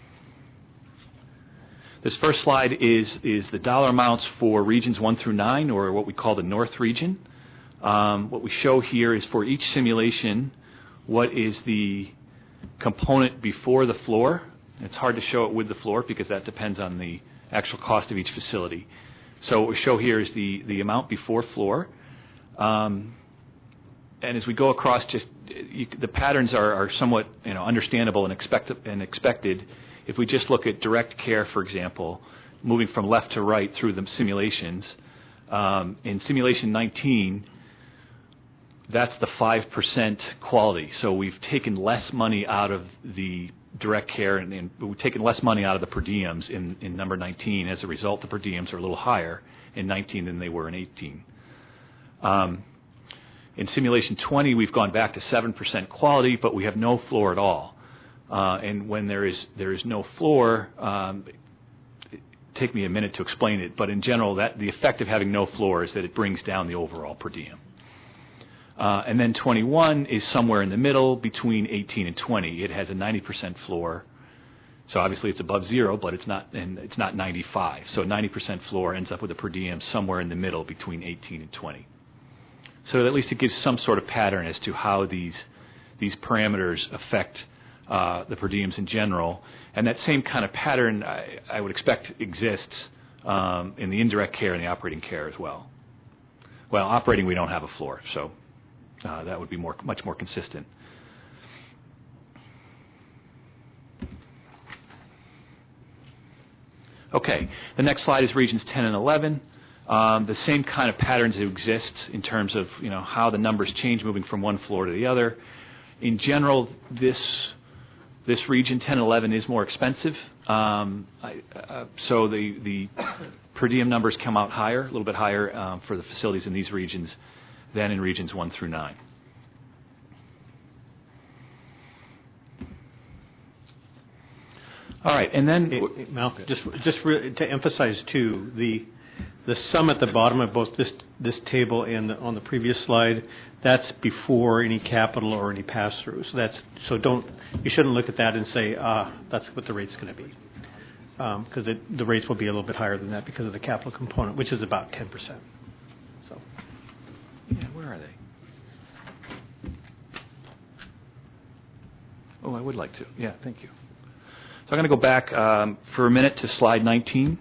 S3: this first slide is, is the dollar amounts for regions one through nine, or what we call the North region. Um, what we show here is for each simulation, what is the component before the floor. It's hard to show it with the floor because that depends on the actual cost of each facility. So what we show here is the, the amount before floor. Um, and as we go across, just you, the patterns are, are somewhat you know, understandable and, expect, and expected. If we just look at direct care, for example, moving from left to right through the simulations, um, in simulation nineteen, that's the five percent quality. So we've taken less money out of the direct care, and, and we've taken less money out of the per diems in, in number nineteen. As a result, the per diems are a little higher in nineteen than they were in eighteen. Um, in simulation twenty, we've gone back to seven percent quality, but we have no floor at all. Uh, and when there is there is no floor, um, take me a minute to explain it, but in general, that the effect of having no floor is that it brings down the overall per diem. Uh, and then twenty-one is somewhere in the middle between eighteen and twenty. It has a ninety percent floor. So obviously it's above zero, but it's not, and it's not ninety-five. So a ninety percent floor ends up with a per diem somewhere in the middle between eighteen and twenty. So at least it gives some sort of pattern as to how these these parameters affect uh, the per diems in general. And that same kind of pattern I, I would expect exists um, in the indirect care and the operating care as well. Well, operating we don't have a floor, so uh, that would be more much more consistent. Okay, the next slide is regions ten and eleven. Um, the same kind of patterns exist in terms of you know how the numbers change moving from one floor to the other. In general, this this region ten and eleven is more expensive, um, I, uh, so the the per diem numbers come out higher, a little bit higher um, for the facilities in these regions than in regions one through nine. All right, and then
S5: hey, hey, Mal, just just re- to emphasize too, the the sum at the bottom of both this this table and the, on the previous slide, that's before any capital or any pass through. So that's so don't you shouldn't look at that and say ah that's what the rate's going to be, because um, the rates will be a little bit higher than that because of the capital component, which is about ten percent. So
S3: yeah, where are they? Oh, I would like to. Yeah, thank you. So I'm going to go back um, for a minute to slide nineteen.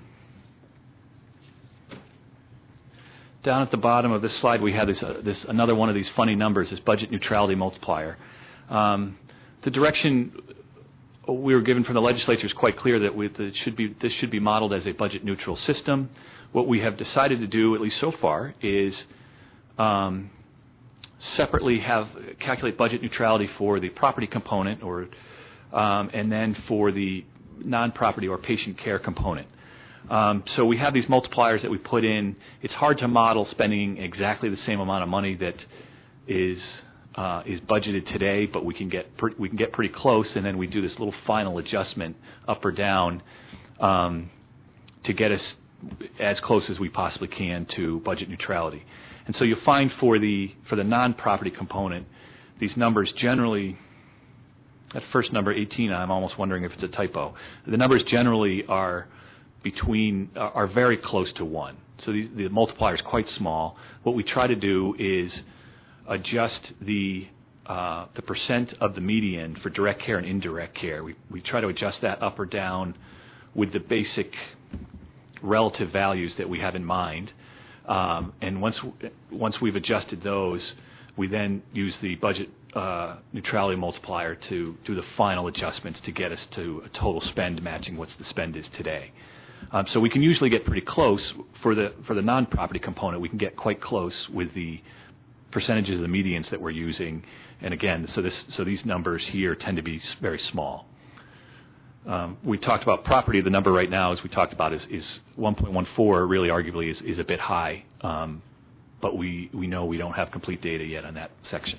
S3: Down at the bottom of this slide, we have this, uh, this another one of these funny numbers, this budget neutrality multiplier. Um, the direction we were given from the legislature is quite clear that we, that should be, this should be modeled as a budget neutral system. What we have decided to do, at least so far, is um, separately have calculate budget neutrality for the property component, or um, and then for the non-property or patient care component. Um, so we have these multipliers that we put in. It's hard to model spending exactly the same amount of money that is uh, is budgeted today, but we can get pre- we can get pretty close, and then we do this little final adjustment up or down um, to get us as close as we possibly can to budget neutrality. And so you'll find for the for the non-property component, these numbers generally, that first number eighteen, I'm almost wondering if it's a typo. The numbers generally are between are very close to one. So the, the multiplier is quite small. What we try to do is adjust the uh, the percent of the median for direct care and indirect care. We we try to adjust that up or down with the basic relative values that we have in mind. Um, and once once we've adjusted those, we then use the budget uh, neutrality multiplier to do the final adjustments to get us to a total spend matching what the spend is today. Um, so we can usually get pretty close for the for the non-property component. We can get quite close with the percentages of the medians that we're using. And again, so this so these numbers here tend to be very small. Um, we talked about property. The number right now, as we talked about, is, is one point one four. Really, arguably, is, is a bit high. Um, but we, we know we don't have complete data yet on that section.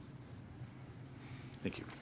S3: Thank you.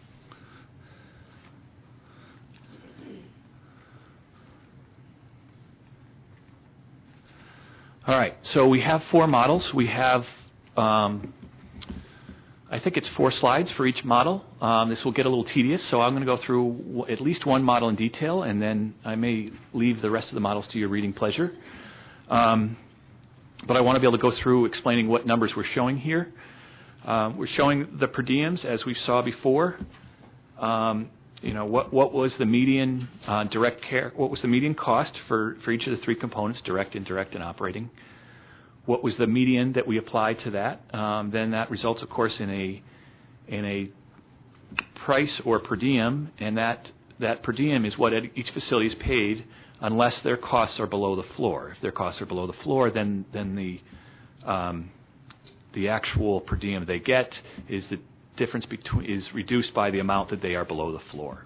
S3: All right. So we have four models. We have um, I think it's four slides for each model. Um, this will get a little tedious, so I'm going to go through w- at least one model in detail, and then I may leave the rest of the models to your reading pleasure. Um, but I want to be able to go through explaining what numbers we're showing here. Um, we're showing the per diems as we saw before. Um, you know, what, what was the median uh, direct care? What was the median cost for, for each of the three components, direct, indirect, and operating? What was the median that we applied to that? Um, then that results, of course, in a in a price or per diem, and that that per diem is what each facility is paid unless their costs are below the floor. If their costs are below the floor, then then the um, the actual per diem they get is the difference between is reduced by the amount that they are below the floor.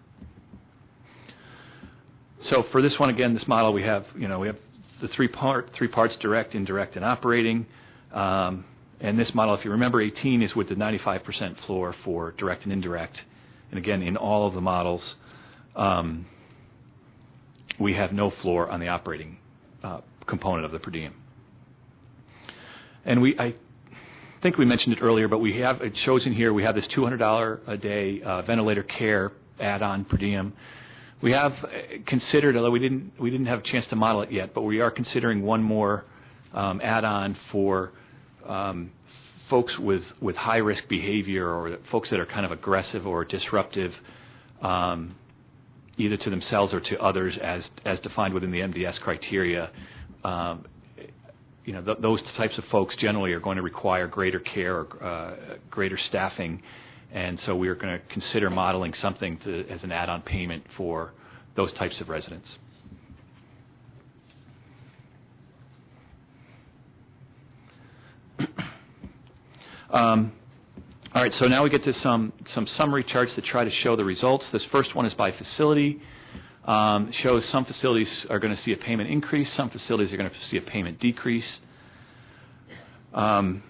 S3: So for this one, again, this model we have, you know, we have the three part three parts: direct, indirect, and operating. Um, and this model, if you remember, eighteen is with the ninety-five percent floor for direct and indirect. And again, in all of the models, um, we have no floor on the operating uh, component of the per diem. And we, I think we mentioned it earlier, but we have, it shows in here, we have this two hundred dollars a day uh, ventilator care add-on per diem. We have considered, although we didn't, we didn't have a chance to model it yet, but we are considering one more um, add-on for um, folks with, with high-risk behavior, or folks that are kind of aggressive or disruptive, um, either to themselves or to others, as as defined within the M D S criteria. Um, you know, th- those types of folks generally are going to require greater care or uh, greater staffing, and so we are going to consider modeling something to, as an add-on payment for those types of residents. um, all right, so now we get to some, some summary charts that try to show the results. This first one is by facility. Um, shows some facilities are going to see a payment increase, some facilities are going to see a payment decrease. Um,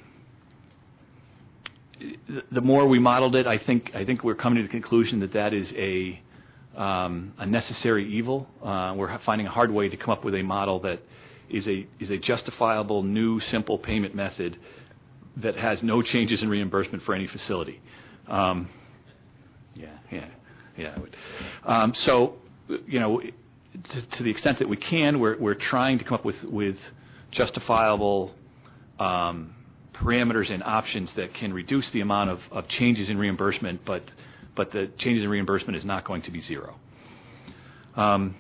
S3: the more we modeled it, I think I think we're coming to the conclusion that that is a um, a necessary evil. Uh, we're finding a hard way to come up with a model that is a is a justifiable new simple payment method that has no changes in reimbursement for any facility. Um, yeah, yeah, yeah. Um, so. You know, to, to the extent that we can, we're, we're trying to come up with, with justifiable um, parameters and options that can reduce the amount of, of changes in reimbursement, but but the changes in reimbursement is not going to be zero. Um,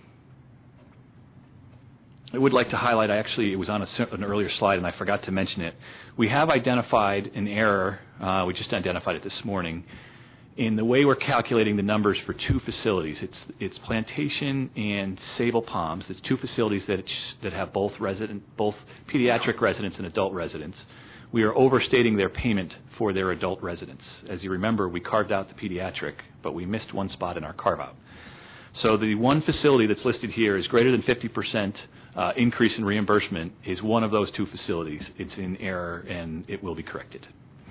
S3: I would like to highlight, I actually, it was on a, an earlier slide and I forgot to mention it. We have identified an error, uh, we just identified it this morning, in the way we're calculating the numbers for two facilities. It's it's Plantation and Sable Palms. It's two facilities that it's, that have both resident, both pediatric residents and adult residents. We are overstating their payment for their adult residents. As you remember, we carved out the pediatric, but we missed one spot in our carve-out. So the one facility that's listed here is greater than fifty percent uh, increase in reimbursement is one of those two facilities. It's in error and it will be corrected.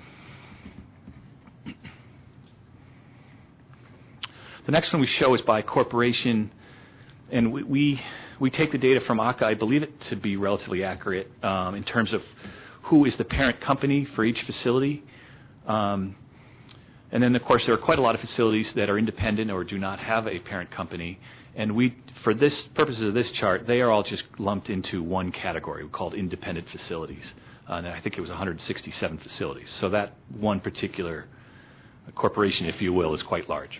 S3: The next one we show is by corporation, and we we, we take the data from A C A. I believe it to be relatively accurate um, in terms of who is the parent company for each facility. Um, and then, of course, there are quite a lot of facilities that are independent or do not have a parent company. And we, for this purposes of this chart, they are all just lumped into one category called independent facilities. Uh, and I think it was one hundred sixty-seven facilities. So that one particular corporation, if you will, is quite large.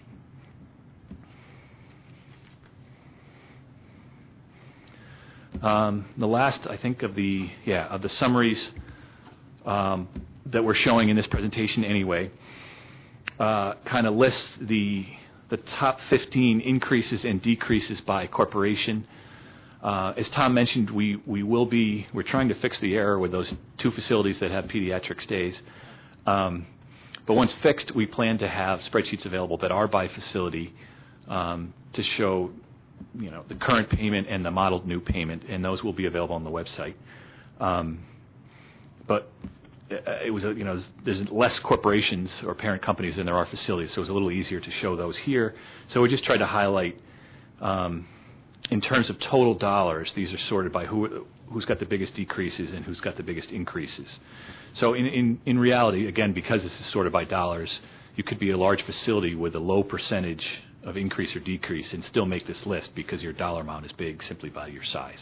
S3: Um, the last, I think, of the yeah of the summaries um, that we're showing in this presentation, anyway, uh, kind of lists the the top fifteen increases and decreases by corporation. Uh, as Tom mentioned, we we will be we're trying to fix the error with those two facilities that have pediatric stays. Um, but once fixed, we plan to have spreadsheets available that are by facility um, to show, you know, the current payment and the modeled new payment, and those will be available on the website. Um, but it was, a, you know, there's less corporations or parent companies than there are facilities, so it was a little easier to show those here. So we just tried to highlight, um, in terms of total dollars, these are sorted by who, who's got the biggest decreases and who's got the biggest increases. So in, in, in reality, again, because this is sorted by dollars, you could be a large facility with a low percentage of increase or decrease and still make this list because your dollar amount is big simply by your size.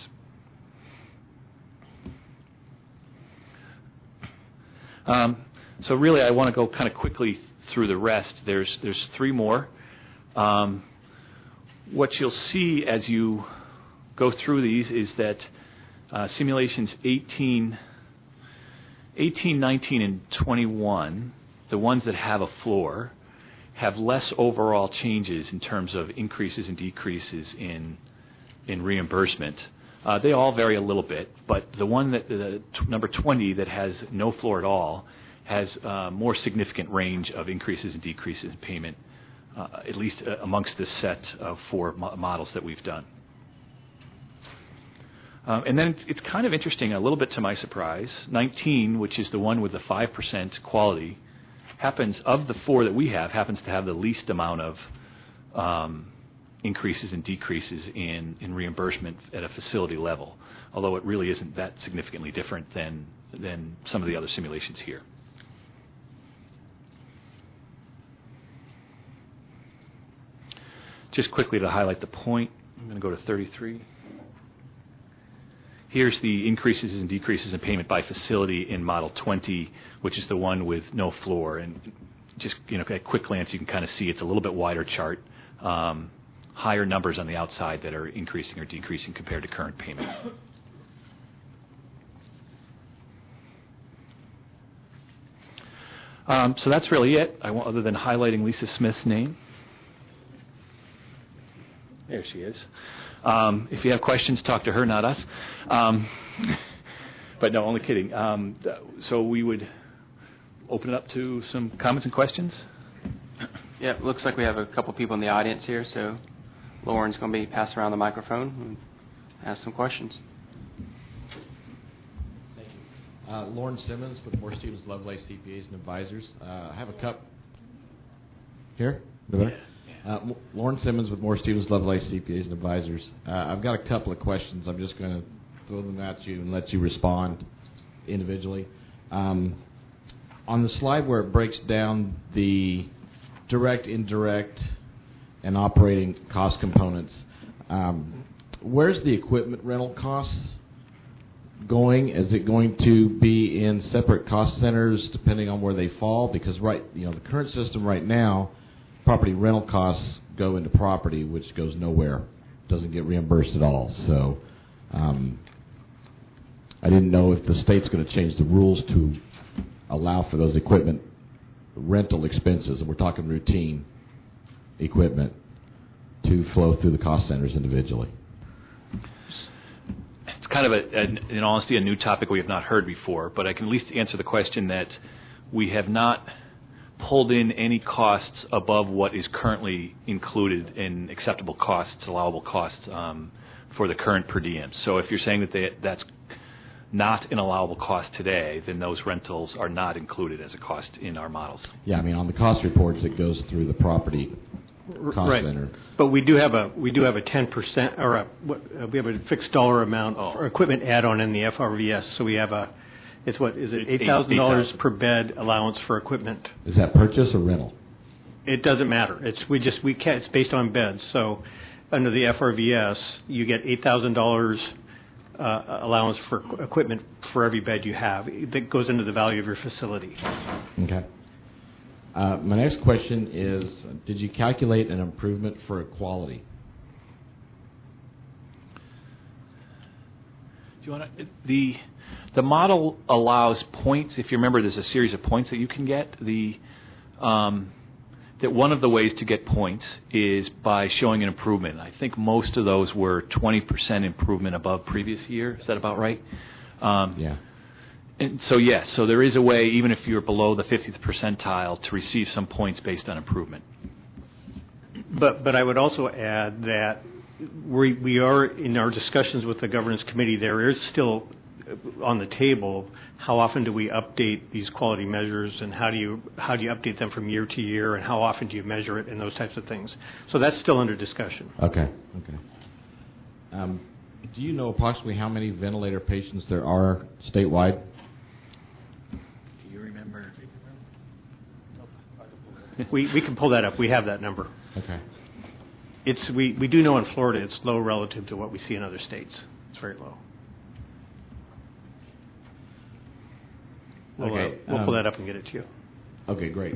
S3: Um, so really, I want to go kind of quickly through the rest. There's there's three more. Um, what you'll see as you go through these is that uh, simulations eighteen, eighteen, nineteen, and twenty-one, the ones that have a floor, have less overall changes in terms of increases and decreases in in reimbursement. Uh, they all vary a little bit, but the one that the t- number twenty that has no floor at all has uh, more significant range of increases and decreases in payment, uh, at least uh, amongst this set of four mo- models that we've done. Um, and then it's kind of interesting, a little bit to my surprise, nineteen, which is the one with the five percent quality, happens, of the four that we have, happens to have the least amount of um, increases and decreases in, in reimbursement at a facility level, although it really isn't that significantly different than, than some of the other simulations here. just quickly to highlight the point, I'm going to go to thirty-three. Here's the increases and decreases in payment by facility in Model twenty, which is the one with no floor. And just, you know, at a quick glance, you can kind of see it's a little bit wider chart, um, higher numbers on the outside that are increasing or decreasing compared to current payment. Um, so that's really it, I want, other than highlighting Lisa Smith's name. There she is. Um, if you have questions, talk to her, not us. Um, but no, only kidding. Um, th- so we would open it up to some comments and questions.
S2: Yeah, it looks like we have a couple people in the audience here, so Lauren's going to be passing around the microphone and ask some questions.
S9: Thank you. Uh, Lauren Simmons with Moore Stevens Lovelace C P As and Advisors. Uh, I have a cup here. Yeah. Uh, Lauren Simmons with Moore Stevens Lovelace C P As and Advisors. Uh, I've got a couple of questions. I'm just going to throw them at you and let you respond individually. Um, on the slide where it breaks down the direct, indirect, and operating cost components, um, where's the equipment rental costs going? Is it going to be in separate cost centers depending on where they fall? Because right, you know, the current system right now, property rental costs go into property, which goes nowhere, doesn't get reimbursed at all. So um, I didn't know if the state's going to change the rules to allow for those equipment rental expenses, and we're talking routine equipment, to flow through the cost centers individually.
S3: It's kind of, a, a, in honesty, a new topic we have not heard before, but I can at least answer the question that we have not pulled in any costs above what is currently included in acceptable costs, allowable costs um, for the current per diem. So if you're saying that they, that's not an allowable cost today, then those rentals are not included as a cost in our models.
S9: Yeah, I mean, on the cost reports, it goes through the property cost
S5: right.
S9: center.
S5: But we do have a we do have a ten percent or a, we have a fixed dollar amount
S3: oh.
S5: for equipment add-on in the F R V S. So we have a it's what is it eight thousand dollars per bed allowance for equipment.
S9: Is that purchase or rental?
S5: It doesn't matter. It's we just we can't. It's based on beds. So under the F R V S, you get eight thousand dollars. Uh, allowance for equipment for every bed you have that goes into the value of your facility.
S9: Okay. Uh, my next question is, did you calculate an improvement for equality?
S3: Do you want to, the the model allows points. If you remember, there's a series of points that you can get. The um, that one of the ways to get points is by showing an improvement. I think most of those were twenty percent improvement above previous year. Is that about right? Um,
S9: yeah.
S3: And so, yes, so there is a way, even if you're below the fiftieth percentile, to receive some points based on improvement.
S5: But but I would also add that we we are, in our discussions with the governance committee, there is still on the table, how often do we update these quality measures, and how do you how do you update them from year to year, and how often do you measure it, and those types of things. So that's still under discussion.
S9: Okay. Okay. Um, do you know approximately how many ventilator patients there are statewide?
S3: Do you remember?
S5: we we can pull that up. We have that number.
S9: Okay.
S5: It's we we do know in Florida it's low relative to what we see in other states. It's very low. We'll,
S9: okay.
S5: uh, we'll
S9: um,
S5: pull that up and get it to you.
S9: Okay, great.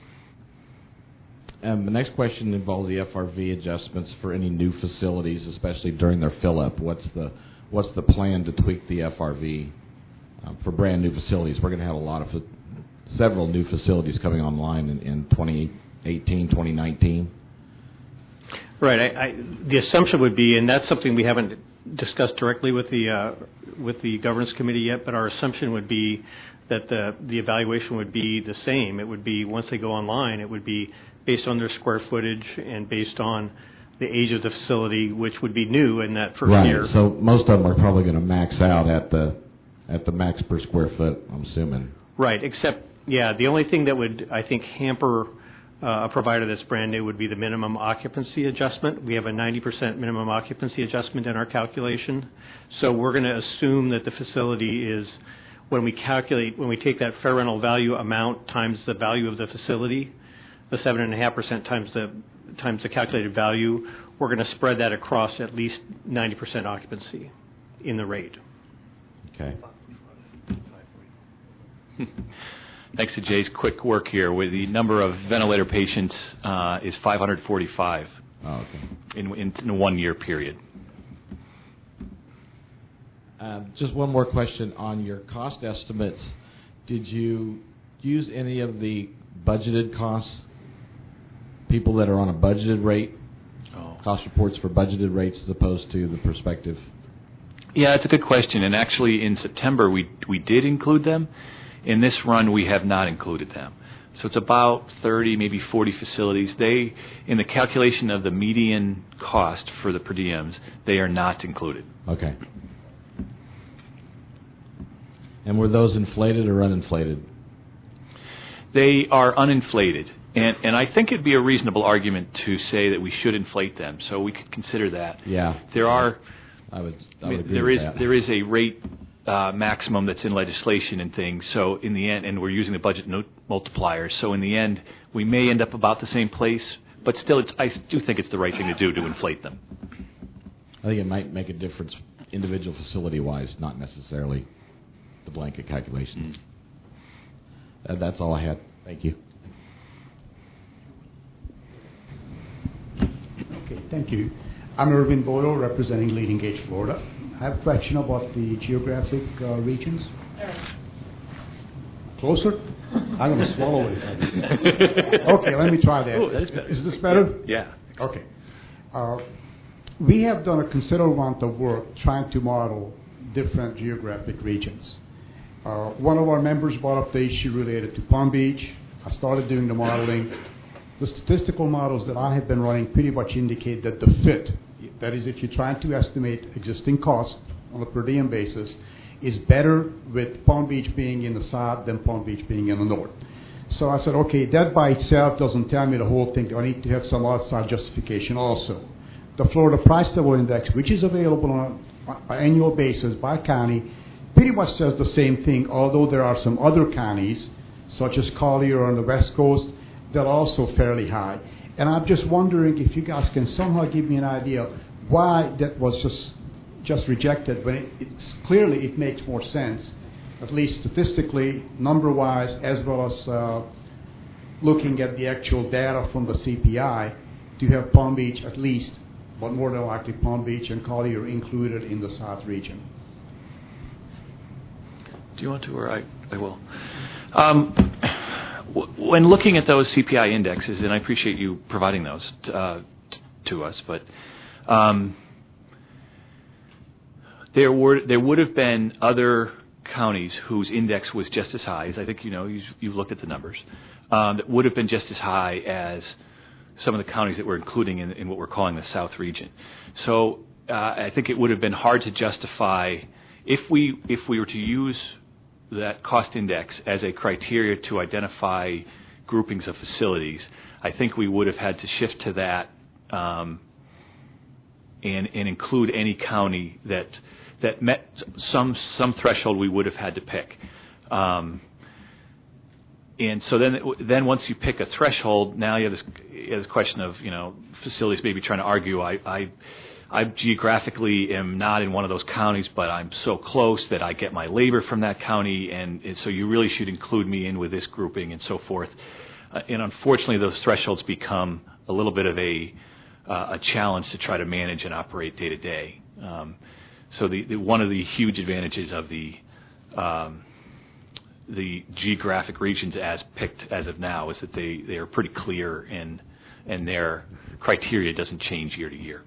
S9: Um, the next question involves the F R V adjustments for any new facilities, especially during their fill-up. What's the what's the plan to tweak the F R V um, for brand new facilities? We're going to have a lot of fa- several new facilities coming online in, in twenty eighteen, twenty nineteen.
S5: Right. I, I, the assumption would be, and that's something we haven't discussed directly with the uh, with the governance committee yet, but our assumption would be that the the evaluation would be the same. It would be, once they go online, it would be based on their square footage and based on the age of the facility, which would be new in that first
S9: right.
S5: year.
S9: So most of them are probably going to max out at the at the max per square foot, I'm assuming.
S5: Right. Except, yeah, the only thing that would, I think, hamper uh, a provider that's brand new would be the minimum occupancy adjustment. We have a ninety percent minimum occupancy adjustment in our calculation. So we're going to assume that the facility is, when we calculate, when we take that fair rental value amount times the value of the facility, the seven point five percent times the times the calculated value, we're going to spread that across at least ninety percent occupancy in the rate.
S9: Okay.
S3: Thanks to Jay's quick work here, where the number of ventilator patients uh, is five hundred forty-five
S9: Oh, okay.
S3: in, in, in a one-year period.
S9: Um, just one more question on your cost estimates. Did you use any of the budgeted costs, people that are on a budgeted rate,
S3: oh.
S9: cost reports for budgeted rates as opposed to the prospective?
S3: Yeah, it's a good question. And actually, in September, we we did include them. In this run, we have not included them. So it's about thirty, maybe forty facilities. They, in the calculation of the median cost for the per diems, they are not included.
S9: Okay. And were those inflated or uninflated?
S3: They are uninflated. And, and I think it'd be a reasonable argument to say that we should inflate them. So we could consider that.
S9: Yeah.
S3: There are.
S9: I would. I
S3: I mean,
S9: would agree
S3: there
S9: with
S3: is
S9: that.
S3: there is a rate uh, maximum that's in legislation and things. So in the end, and we're using the budget no- multipliers. So in the end, we may end up about the same place. But still, it's, I do think it's the right thing to do to inflate them.
S9: I think it might make a difference individual facility-wise, not necessarily the blanket calculations.
S3: Mm.
S9: Uh, that's all I had. Thank you.
S7: Okay, thank you. I'm Irvin Bodo, representing Leading Edge, Florida. I have a question about the geographic uh, regions. Closer? I'm going to swallow it. Okay, let me try that.
S3: Ooh, that is better.
S7: Is this better?
S3: Yeah.
S7: Okay. Uh, we have done a considerable amount of work trying to model different geographic regions. Uh, one of our members brought up the issue related to Palm Beach. I started doing the modeling. The statistical models that I have been running pretty much indicate that the fit, that is, if you're trying to estimate existing costs on a per diem basis, is better with Palm Beach being in the south than Palm Beach being in the north. So I said, okay, that by itself doesn't tell me the whole thing. I need to have some outside justification also. The Florida Price Level Index, which is available on an annual basis by county, pretty much says the same thing, although there are some other counties, such as Collier on the West Coast, that are also fairly high. And I'm just wondering if you guys can somehow give me an idea why that was just just rejected, when it, it's clearly it makes more sense, at least statistically, number-wise, as well as uh, looking at the actual data from the C P I, to have Palm Beach at least, but more than likely Palm Beach and Collier included in the South region.
S3: Do you want to, or I, I will? Um, w- when looking at those C P I indexes, and I appreciate you providing those t- uh, t- to us, but um, there were there would have been other counties whose index was just as high as, I think you know you've, you've looked at the numbers, um, that would have been just as high as some of the counties that we're including in, in what we're calling the South region. So uh, I think it would have been hard to justify if we if we were to use that cost index as a criteria to identify groupings of facilities. I think we would have had to shift to that um, and, and include any county that that met some some threshold we would have had to pick. Um, and so then then once you pick a threshold, now you have this, you have this question of, you know, facilities maybe trying to argue, I, I I geographically am not in one of those counties, but I'm so close that I get my labor from that county, and, and so you really should include me in with this grouping and so forth. Uh, and unfortunately, those thresholds become a little bit of a uh, a challenge to try to manage and operate day to day. Um, so the, the one of the huge advantages of the um, the geographic regions as picked as of now is that they, they are pretty clear, and and their criteria doesn't change year to year.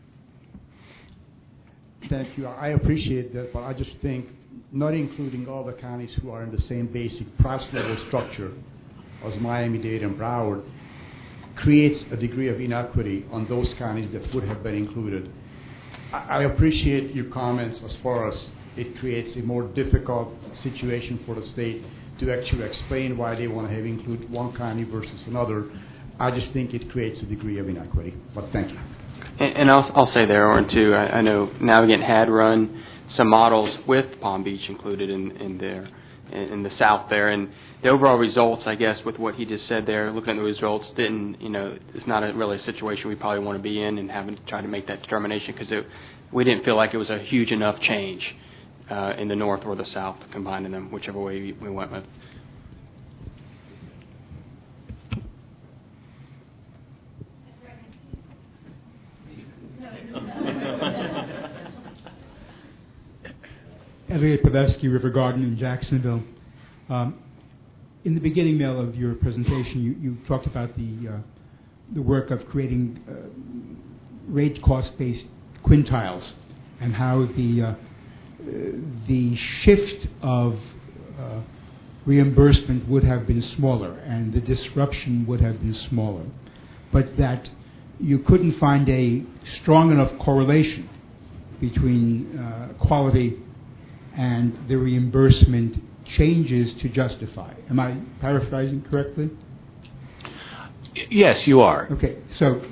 S7: Thank you. I appreciate that, but I just think not including all the counties who are in the same basic price level structure as Miami-Dade and Broward creates a degree of inequity on those counties that would have been included. I, I appreciate your comments as far as it creates a more difficult situation for the state to actually explain why they want to have include one county versus another. I just think it creates a degree of inequity, but thank you.
S2: And, and I'll, I'll say there, Oren, too, I, I know Navigant had run some models with Palm Beach included in, in their in, in the south there. And the overall results, I guess, with what he just said there, looking at the results, didn't, you know, it's not a really a situation we probably want to be in and having to try to make that determination because we didn't feel like it was a huge enough change uh, in the north or the south, combining them, whichever way we went with.
S7: Elliot Pavesky, River Garden in Jacksonville. Um, in the beginning, Mel, of your presentation, you, you talked about the uh, the work of creating uh, rate cost-based quintiles and how the uh, the shift of uh, reimbursement would have been smaller and the disruption would have been smaller, but that you couldn't find a strong enough correlation between uh, quality and the reimbursement changes to justify. Am I paraphrasing correctly?
S3: Yes, you are.
S7: Okay, so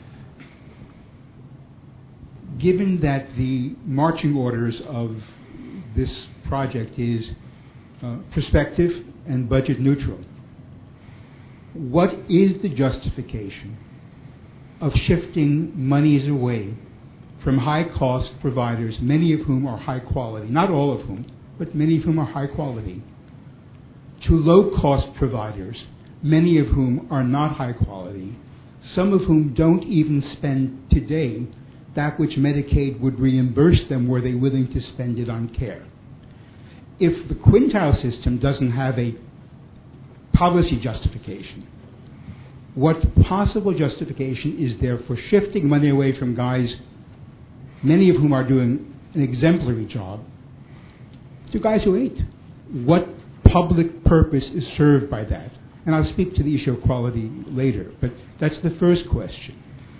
S7: given that the marching orders of this project is uh, prospective and budget neutral, what is the justification of shifting monies away from high-cost providers, many of whom are high quality, not all of whom, but many of whom are high quality, to low-cost providers, many of whom are not high quality, some of whom don't even spend today that which Medicaid would reimburse them were they willing to spend it on care. If the quintile system doesn't have a policy justification, what possible justification is there for shifting money away from guys, many of whom are doing an exemplary job, to guys who ain't? What public purpose is served by that? And I'll speak to the issue of quality later, but that's the first question.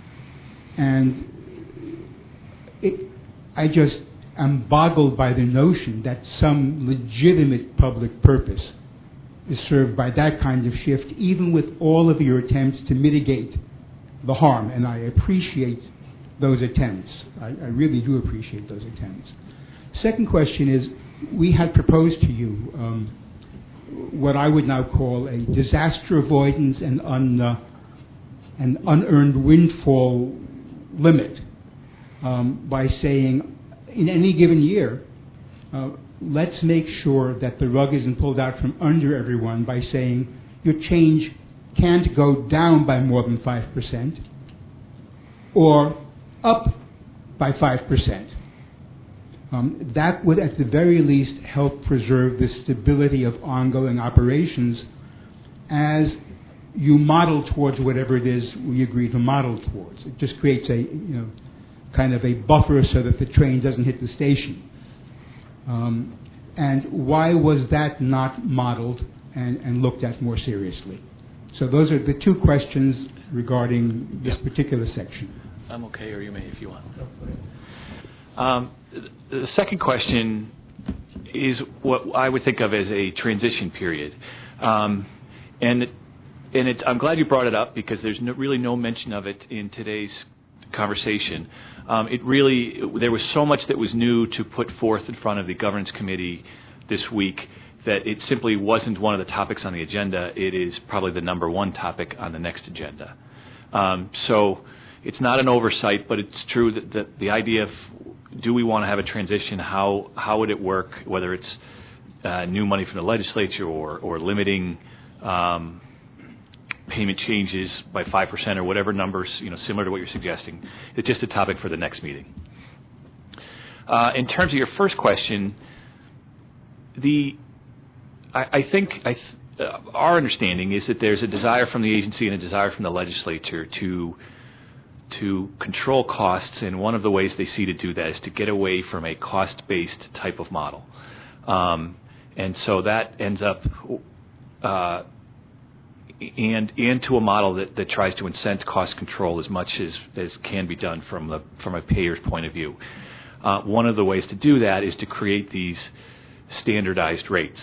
S7: And it, I just am boggled by the notion that some legitimate public purpose is served by that kind of shift, even with all of your attempts to mitigate the harm, and I appreciate those attempts. I, I really do appreciate those attempts. Second question is, we had proposed to you um, what I would now call a disaster avoidance and un, uh, an unearned windfall limit um, by saying, in any given year, uh, let's make sure that the rug isn't pulled out from under everyone by saying your change can't go down by more than five percent or up by five percent. Um, that would at the very least help preserve the stability of ongoing operations as you model towards whatever it is we agree to model towards. It just creates a, you know, kind of a buffer so that the train doesn't hit the station. Um, and why was that not modeled and, and looked at more seriously? So those are the two questions regarding this yep. particular section.
S3: I'm okay, or you may if you want. Um, the second question is what I would think of as a transition period. Um, and and it, I'm glad you brought it up because there's no, really no mention of it in today's conversation. Um, it really, there was so much that was new to put forth in front of the governance committee this week that it simply wasn't one of the topics on the agenda. It is probably the number one topic on the next agenda. Um, so it's not an oversight, but it's true that, that the idea of do we want to have a transition, how how would it work, whether it's uh, new money from the legislature or, or limiting um, payment changes by five percent or whatever numbers, you know, similar to what you're suggesting. It's just a topic for the next meeting. Uh, in terms of your first question, the I, I think I th- uh, our understanding is that there's a desire from the agency and a desire from the legislature to to control costs, and one of the ways they see to do that is to get away from a cost-based type of model. Um, and so that ends up uh, and and to a model that, that tries to incent cost control as much as, as can be done from the from a payer's point of view. Uh, one of the ways to do that is to create these standardized rates.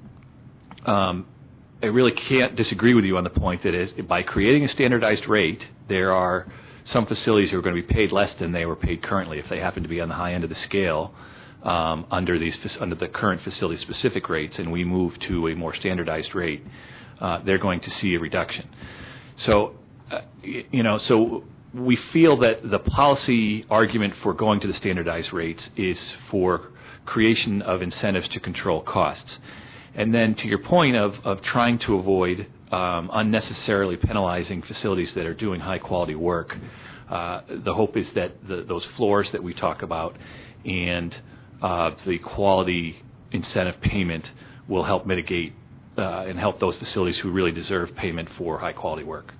S3: Um, I really can't disagree with you on the point that is, by creating a standardized rate, there are some facilities who are going to be paid less than they were paid currently if they happen to be on the high end of the scale. um, under these under the current facility-specific rates, and we move to a more standardized rate, uh, they're going to see a reduction. So, uh, you know, so we feel that the policy argument for going to the standardized rates is for creation of incentives to control costs. And then to your point of, of trying to avoid um, unnecessarily penalizing facilities that are doing high-quality work, uh, the hope is that the, those floors that we talk about and uh, the quality incentive payment will help mitigate uh, and help those facilities who really deserve payment for high-quality work.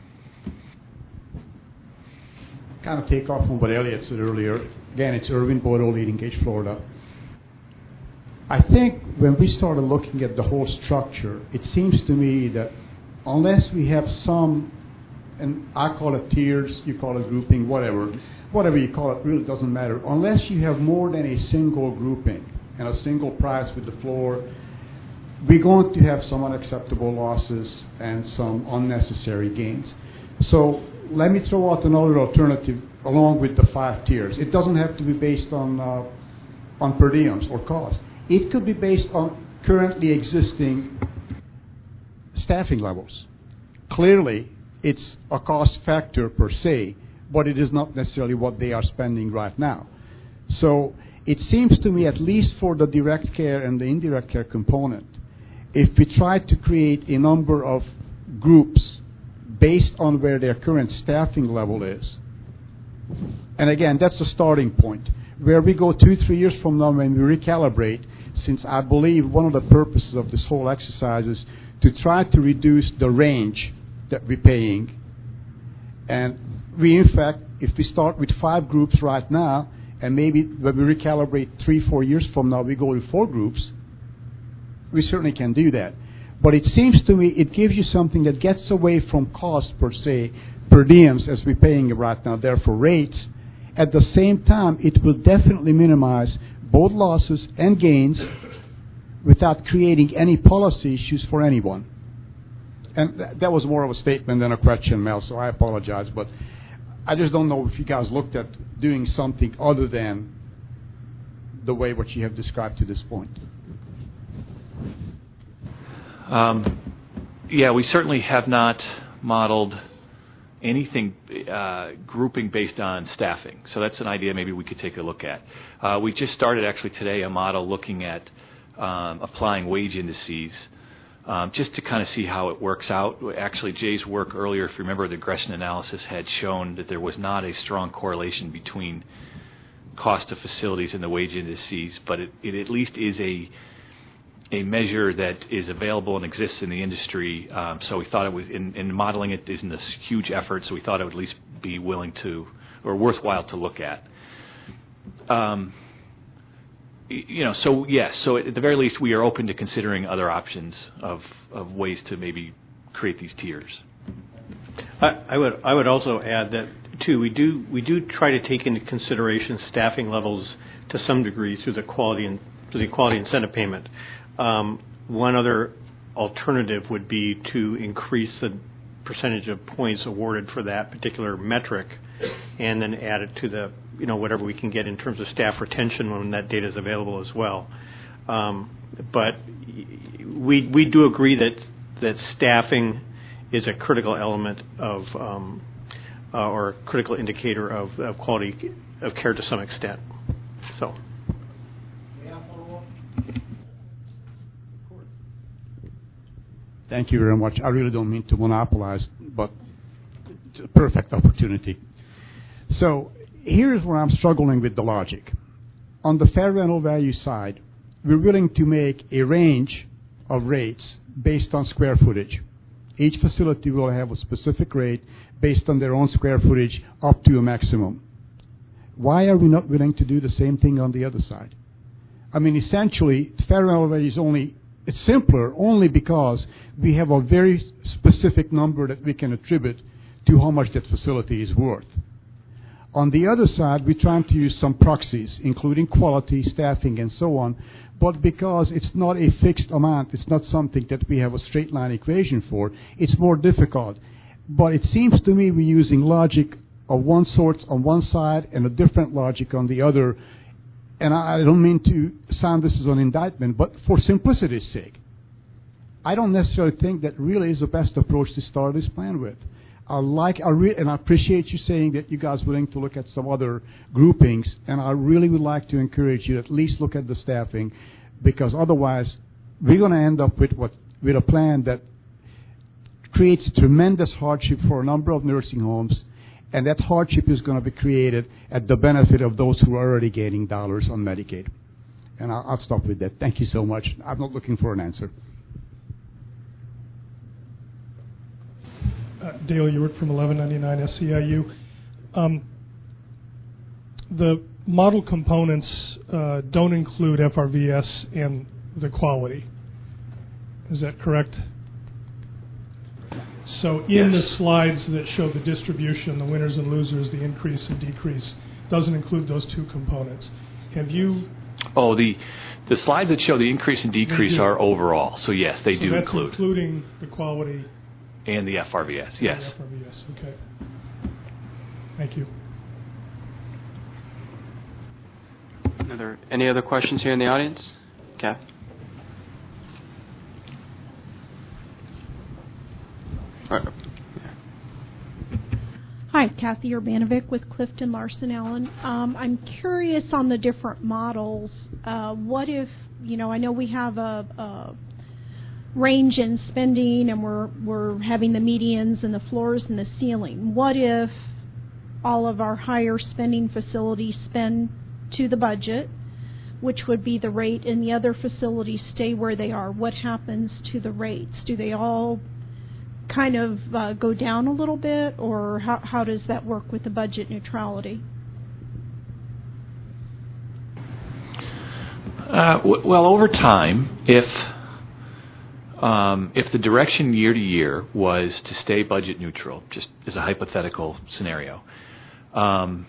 S10: Kind of take off from what Elliot said earlier. Again, it's Irvin Boydell, Leading Edge, Florida. I think when we started looking at the whole structure, it seems to me that unless we have some, and I call it tiers, you call it grouping, whatever, whatever you call it, really doesn't matter. Unless you have more than a single grouping and a single price with the floor, we're going to have some unacceptable losses and some unnecessary gains. So let me throw out another alternative along with the five tiers. It doesn't have to be based on uh, on per diems or cost. It could be based on currently existing staffing levels. Clearly, it's a cost factor per se, but it is not necessarily what they are spending right now. So it seems to me, at least for the direct care and the indirect care component, if we try to create a number of groups based on where their current staffing level is, and again, that's the starting point. Where we go two, three years from now when we recalibrate, since I believe one of the purposes of this whole exercise is to try to reduce the range that we're paying. And we, in fact, if we start with five groups right now, and maybe when we recalibrate three, four years from now, we go to four groups, we certainly can do that. But it seems to me it gives you something that gets away from cost per se, per diems as we're paying right now, therefore rates. At the same time, it will definitely minimize both losses and gains without creating any policy issues for anyone. And th- that was more of a statement than a question, Mel, so I apologize. But I just don't know if you guys looked at doing something other than the way what you have described to this point.
S3: Um, yeah, we certainly have not modeled anything uh, grouping based on staffing. So that's an idea maybe we could take a look at. Uh, we just started actually today a model looking at um, applying wage indices um, just to kind of see how it works out. Actually, Jay's work earlier, if you remember, the regression analysis had shown that there was not a strong correlation between cost of facilities and the wage indices, but it, it at least is a a measure that is available and exists in the industry. Um, so we thought it was, in, in modeling it isn't a huge effort, so we thought it would at least be willing to, or worthwhile to look at. Um, you know, so yes, so at the very least we are open to considering other options of, of ways to maybe create these tiers.
S5: I, I would I would also add that too we do we do try to take into consideration staffing levels to some degree through the quality and through the quality incentive payment. Um, one other alternative would be to increase the percentage of points awarded for that particular metric, and then add it to the, you know, whatever we can get in terms of staff retention when that data is available as well. Um, but we we do agree that that staffing is a critical element of um, uh, or a critical indicator of, of quality of care to some extent. So.
S10: Thank you very much. I really don't mean to monopolize, but it's a perfect opportunity. So here's where I'm struggling with the logic. On the fair rental value side, we're willing to make a range of rates based on square footage. Each facility will have a specific rate based on their own square footage up to a maximum. Why are we not willing to do the same thing on the other side? I mean, essentially, fair rental value is only It's simpler only because we have a very specific number that we can attribute to how much that facility is worth. On the other side, we're trying to use some proxies, including quality, staffing, and so on, but because it's not a fixed amount, it's not something that we have a straight line equation for, it's more difficult. But it seems to me we're using logic of one sort on one side and a different logic on the other, and I don't mean to sound this as an indictment, but for simplicity's sake, I don't necessarily think that really is the best approach to start this plan with. I like, I re- and I appreciate you saying that you guys are willing to look at some other groupings, and I really would like to encourage you to at least look at the staffing, because otherwise we're going to end up with what with a plan that creates tremendous hardship for a number of nursing homes, and that hardship is going to be created at the benefit of those who are already getting dollars on Medicaid. And I'll, I'll stop with that. Thank you so much. I'm not looking for an answer.
S11: Uh, Dale Ewart from eleven ninety-nine S C I U. Um, the model components uh, don't include F R V S and the quality. Is that correct? So in
S3: Yes.
S11: the slides that show the distribution, the winners and losers, the increase and decrease, doesn't include those two components. Have you...
S3: Oh, the the slides that show the increase and decrease
S11: do.
S3: are overall. So yes, they
S11: so
S3: do
S11: that's
S3: include.
S11: including the quality
S3: And the F R V S, yes.
S11: and the F R V S. Okay. Thank you.
S2: Are there any other questions here in the audience? Kath? All right.
S6: Hi, Kathy Urbanovic with Clifton Larson Allen. Um, I'm curious on the different models. Uh, what if, you know, I know we have a, a range in spending and we're we're having the medians and the floors and the ceiling. What if all of our higher spending facilities spend to the budget, which would be the rate, and the other facilities stay where they are? What happens to the rates? Do they all kind of uh, go down a little bit, or how, how does that work with the budget neutrality?
S3: Uh, w- well, over time, if um, if the direction year to year was to stay budget neutral, just as a hypothetical scenario, um,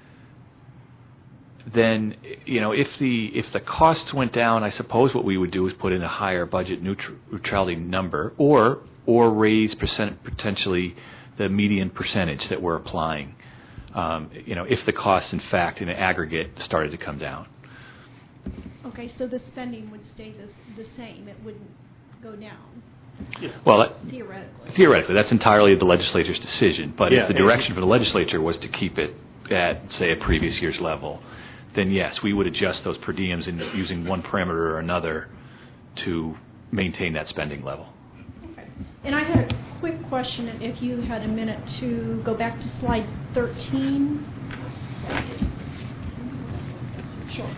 S3: then you know if the if the costs went down, I suppose what we would do is put in a higher budget neutral, neutrality number, or or raise percent, potentially the median percentage that we're applying. Um, you know, if the costs, in fact, in aggregate, started to come down.
S6: Okay, so the spending would stay the, the same. It wouldn't go down.
S3: Yeah. Well, that,
S6: theoretically.
S3: Theoretically, that's entirely the legislature's decision. But
S5: Yeah,
S3: if the direction for the legislature was to keep it at, say, a previous year's level, then yes, we would adjust those per diems in using one parameter or another to maintain that spending level.
S6: Okay. And I had a quick question, if you had a minute to go back to slide thirteen. Sure.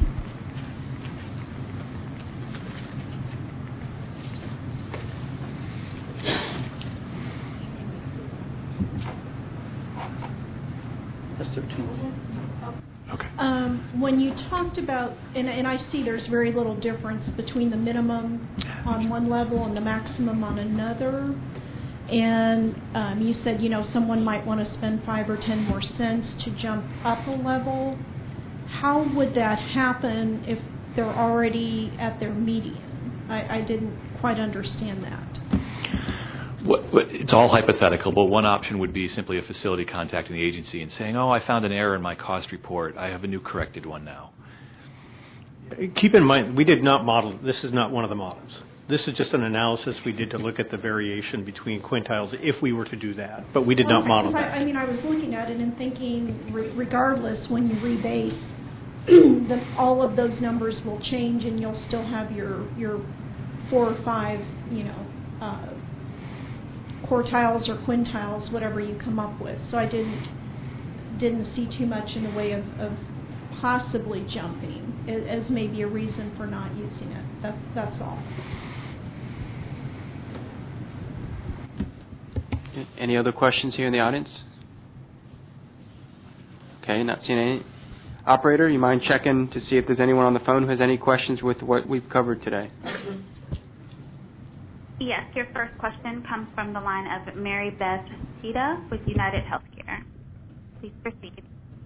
S3: Okay.
S6: Um, when you talked about, and, and I see there's very little difference between the minimum on one level and the maximum on another, and um, you said, you know, someone might want to spend five or ten more cents to jump up a level. How would that happen if they're already at their median? I, I didn't quite understand that.
S3: What, what, it's all hypothetical, but one option would be simply a facility contacting the agency and saying, oh, I found an error in my cost report. I have a new corrected one now.
S5: Keep in mind, we did not model, this is not one of the models. This is just an analysis we did to look at the variation between quintiles if we were to do that, but we did
S6: well,
S5: not model
S6: I,
S5: that.
S6: I mean, I was looking at it and thinking, re- regardless, when you rebase, the, all of those numbers will change and you'll still have your, your four or five, you know, uh, quartiles or quintiles, whatever you come up with. So I didn't didn't see too much in the way of, of possibly jumping as, as maybe a reason for not using it. That's that's all.
S2: Any other questions here in the audience? Okay, not seeing any. Operator, you mind checking to see if there's anyone on the phone who has any questions with what we've covered today?
S1: Yes, your first question comes from the line of Mary Beth Tita with United Healthcare. Please proceed.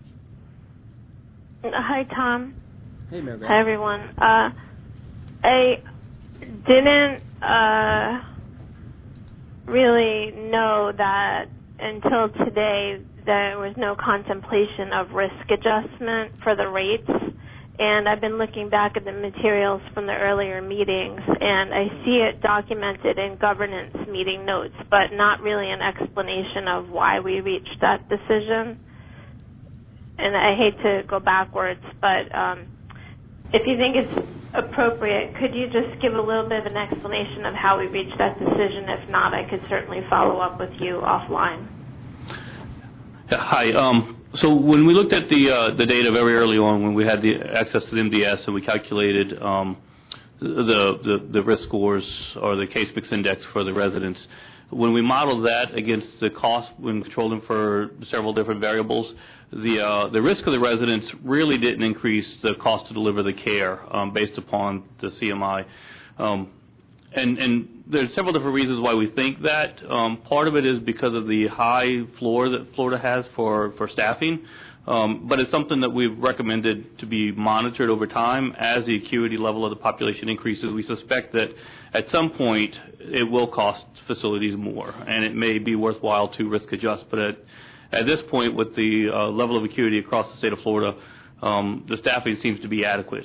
S12: Hi, Tom.
S2: Hey, Mary Beth.
S12: Hi, everyone. Uh, I didn't uh, really know that until today there was no contemplation of risk adjustment for the rates And I've been looking back at the materials from the earlier meetings, and I see it documented in governance meeting notes, but not really an explanation of why we reached that decision. And I hate to go backwards, but um, if you think it's appropriate, could you just give a little bit of an explanation of how we reached that decision? If not, I could certainly follow up with you offline.
S4: Hi. Um, so when we looked at the uh, the data very early on, when we had the access to the M D S and we calculated um, the, the the risk scores or the case mix index for the residents, when we modeled that against the cost when controlling for several different variables, the uh, the risk of the residents really didn't increase the cost to deliver the care um, based upon the C M I. Um, And, and there's several different reasons why we think that. Um, part of it is because of the high floor that Florida has for, for staffing, um, but it's something that we've recommended to be monitored over time as the acuity level of the population increases. We suspect that at some point it will cost facilities more, and it may be worthwhile to risk adjust. But at, at this point, with the uh, level of acuity across the state of Florida, um, the staffing seems to be adequate.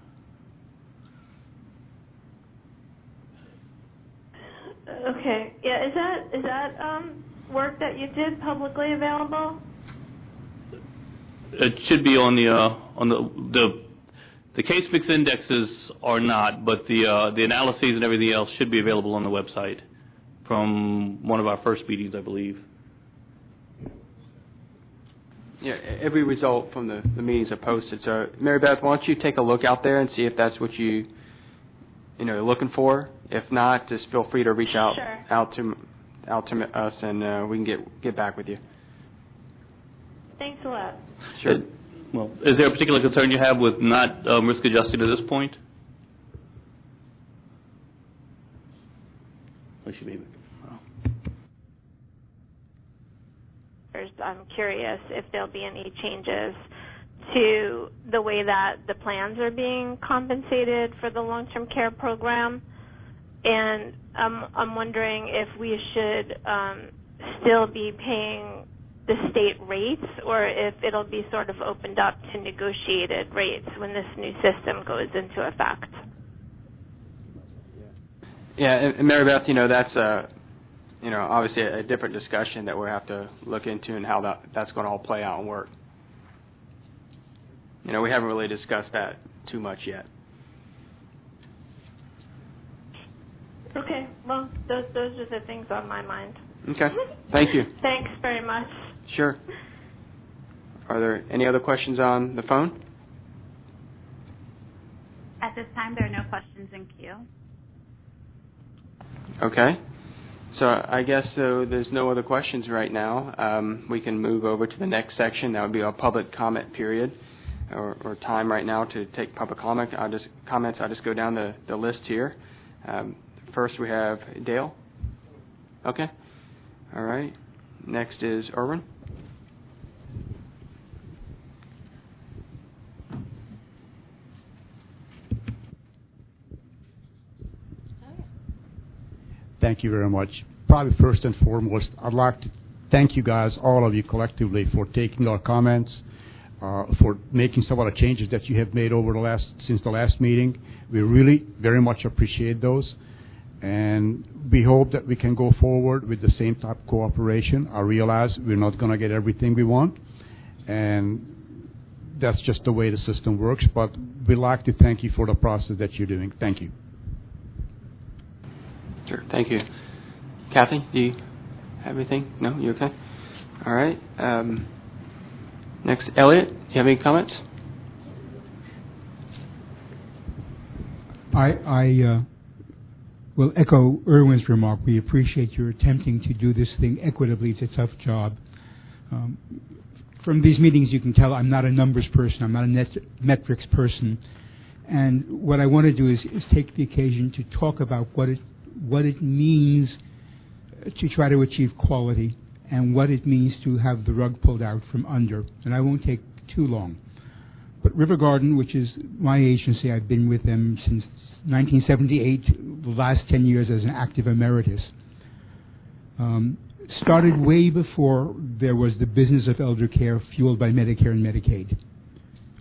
S12: Okay. Yeah. Is that is that um, work that you did publicly available?
S4: It should be on the uh, on the the the case mix indexes are not, but the uh, the analyses and everything else should be available on the website from one of our first meetings, I believe.
S2: Yeah, every result from the, the meetings are posted. So, Mary Beth, why don't you take a look out there and see if that's what you you know you're looking for. If not, just feel free to reach out
S12: Sure.
S2: out to out to us, and uh, we can get get back with you.
S12: Thanks a lot.
S2: Sure.
S4: Well, is there a particular concern you have with not um, risk adjusting at this point? I should be.
S12: I'm curious if there'll be any changes to the way that the plans are being compensated for the long-term care program. And um, I'm wondering if we should um, still be paying the state rates, or if it'll be sort of opened up to negotiated rates when this new system goes into effect.
S2: Yeah, and, and Mary Beth, you know, that's a, you know, obviously a, a different discussion that we'll have to look into and how that that's going to all play out and work. You know, we haven't really discussed that too much yet.
S12: Okay, well, those those are the things on my mind.
S2: Okay, thank you.
S12: Thanks very much.
S2: Sure. Are there any other questions on the phone?
S1: At this time, there are no questions in queue.
S2: Okay. So I guess so there's no other questions right now. Um, we can move over to the next section. That would be our public comment period, or, or time right now to take public comment. I'll just comments. I'll just go down the, the list here. Um, first we have Dale. Okay. All right. Next is Erwin.
S10: Thank you very much. Probably first and foremost, I'd like to thank you guys, all of you collectively, for taking our comments, uh, for making some of the changes that you have made over the last since the last meeting. We really very much appreciate those, and we hope that we can go forward with the same type of cooperation. I realize we're not going to get everything we want, and that's just the way the system works, but we'd like to thank you for the process that you're doing. Thank you.
S2: Sure. Thank you. Kathy, do you have anything? No? You okay? All right. Um, next, Elliot, do you have any comments?
S7: I, I uh, will echo Erwin's remark. We appreciate your attempting to do this thing equitably. It's a tough job. Um, from these meetings, you can tell I'm not a numbers person. I'm not a net metrics person. And what I want to do is, is take the occasion to talk about what it what it means to try to achieve quality and what it means to have the rug pulled out from under. And I won't take too long. But River Garden, which is my agency, I've been with them since nineteen seventy-eight, the last ten years as an active emeritus, um, started way before there was the business of elder care fueled by Medicare and Medicaid.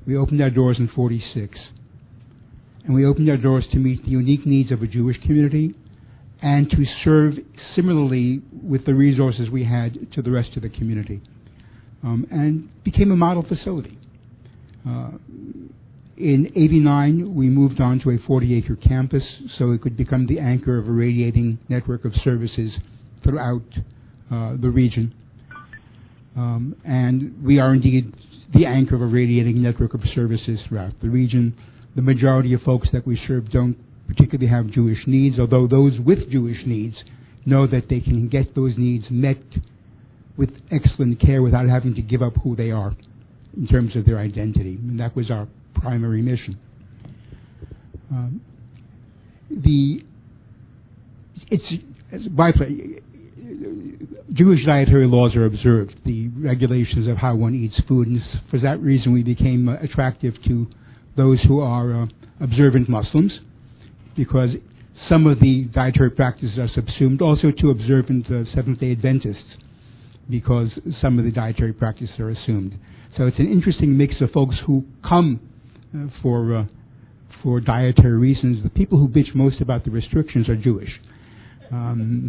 S7: We opened our doors in forty-six. And we opened our doors to meet the unique needs of a Jewish community and to serve similarly with the resources we had to the rest of the community. Um, and became a model facility. Uh, in eighty-nine, we moved on to a forty-acre campus so it could become the anchor of a radiating network of services throughout uh, the region. Um, and we are indeed the anchor of a radiating network of services throughout the region. The majority of folks that we serve don't particularly have Jewish needs, although those with Jewish needs know that they can get those needs met with excellent care without having to give up who they are in terms of their identity. And that was our primary mission. Um, the it's, it's by Jewish dietary laws are observed, the regulations of how one eats food, and for that reason we became uh, attractive to those who are uh, observant Muslims, because some of the dietary practices are subsumed, also to observant uh, Seventh-day Adventists, because some of the dietary practices are assumed. So it's an interesting mix of folks who come uh, for uh, for dietary reasons. The people who bitch most about the restrictions are Jewish. Um,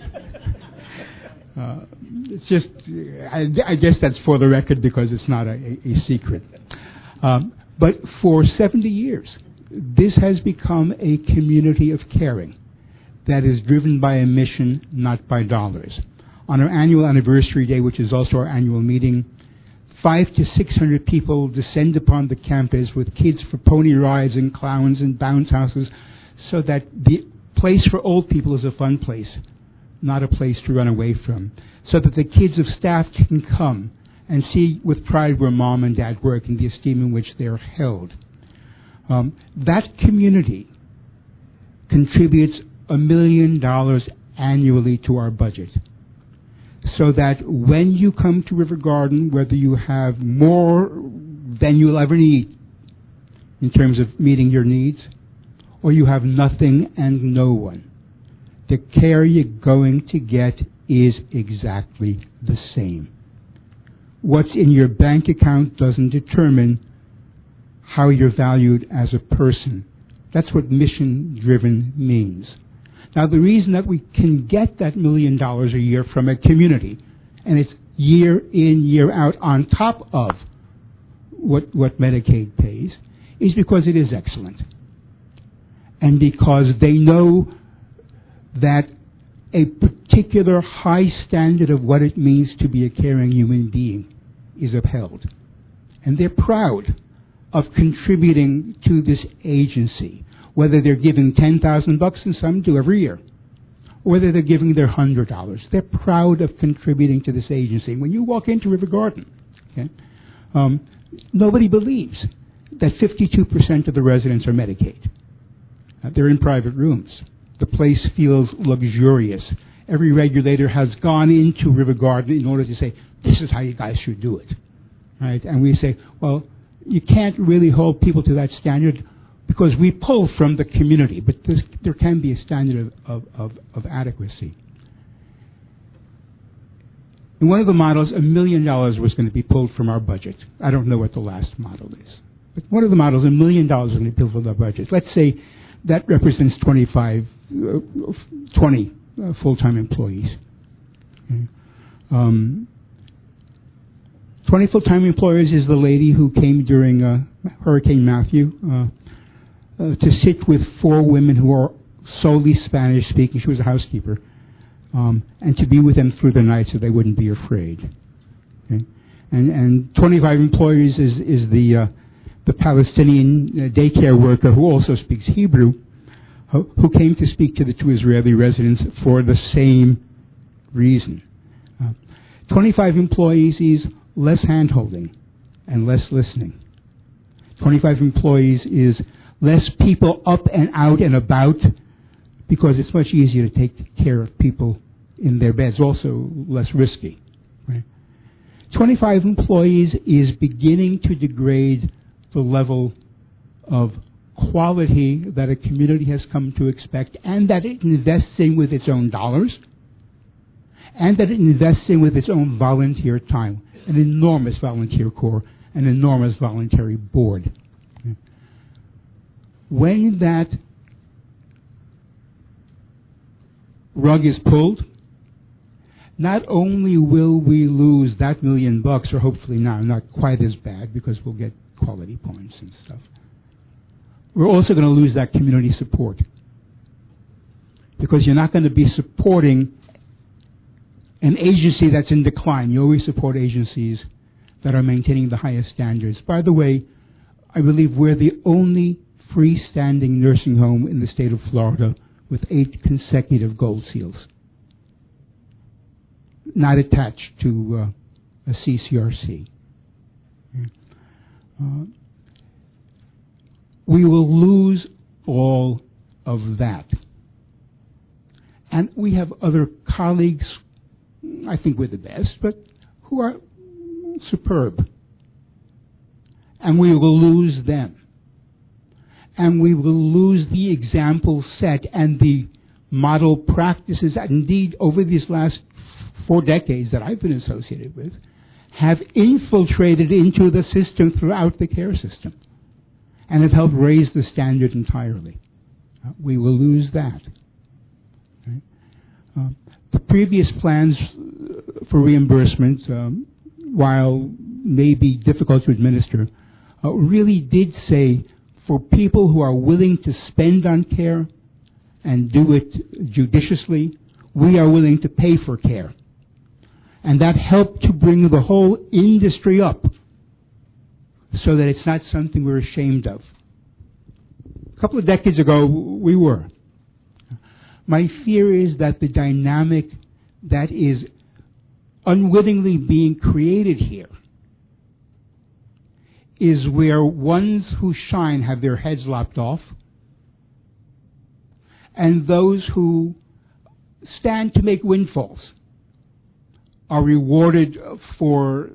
S7: uh, it's just, I, I guess that's for the record because it's not a, a, a secret. Um, but for seventy years, this has become a community of caring that is driven by a mission, not by dollars. On our annual anniversary day, which is also our annual meeting, five to six hundred people descend upon the campus with kids for pony rides and clowns and bounce houses, so that the place for old people is a fun place, not a place to run away from, so that the kids of staff can come and see with pride where mom and dad work and the esteem in which they are held. Um, that community contributes a million dollars annually to our budget, so that when you come to River Garden, whether you have more than you'll ever need in terms of meeting your needs, or you have nothing and no one, the care you're going to get is exactly the same. What's in your bank account doesn't determine how you're valued as a person. That's what mission-driven means. Now, the reason that we can get that million dollars a year from a community, and it's year in, year out on top of what, what Medicaid pays, is because it is excellent. And because they know that a particular high standard of what it means to be a caring human being is upheld. And they're proud of contributing to this agency, whether they're giving ten thousand bucks, and some do every year, or whether they're giving their one hundred dollars. They're proud of contributing to this agency. When you walk into River Garden, okay, um, nobody believes that fifty-two percent of the residents are Medicaid. Uh, they're in private rooms. The place feels luxurious. Every regulator has gone into River Garden in order to say, this is how you guys should do it. Right? And we say, well, you can't really hold people to that standard because we pull from the community, but this, there can be a standard of, of, of, of adequacy. In one of the models, a million dollars was going to be pulled from our budget. I don't know what the last model is. But one of the models, a million dollars was going to be pulled from our budget. Let's say that represents twenty-five, uh, twenty uh, full-time employees. Okay. Um, twenty full-time employees is the lady who came during uh, Hurricane Matthew uh, uh, to sit with four women who are solely Spanish-speaking. She was a housekeeper. Um, and to be with them through the night so they wouldn't be afraid. Okay? And, and twenty-five employees is, is the, uh, the Palestinian uh, daycare worker who also speaks Hebrew, who, who came to speak to the two Israeli residents for the same reason. Uh, twenty-five employees is less hand-holding and less listening. twenty-five employees is less people up and out and about, because it's much easier to take care of people in their beds, also less risky. Right? twenty-five employees is beginning to degrade the level of quality that a community has come to expect, and that it invests in with its own dollars, and that it invests in with its own volunteer time, an enormous volunteer corps. an enormous voluntary board. When that rug is pulled, not only will we lose that million bucks, or hopefully now not quite as bad because we'll get quality points and stuff, we're also going to lose that community support. Because you're not going to be supporting an agency that's in decline. You always support agencies that are maintaining the highest standards. By the way, I believe we're the only freestanding nursing home in the state of Florida with eight consecutive gold seals, not attached to uh, a C C R C. Uh, we will lose all of that. And we have other colleagues, I think we're the best, but who are superb. And we will lose them. And we will lose the example set and the model practices that indeed over these last four decades that I've been associated with have infiltrated into the system throughout the care system and have helped raise the standard entirely. Uh, we will lose that. Okay? Uh, the previous plans for reimbursement, um, while maybe difficult to administer, uh, really did say for people who are willing to spend on care and do it judiciously, we are willing to pay for care. And that helped to bring the whole industry up so that it's not something we're ashamed of. A couple of decades ago, we were. My fear is that the dynamic that is unwittingly being created here is where ones who shine have their heads lopped off, and those who stand to make windfalls are rewarded for,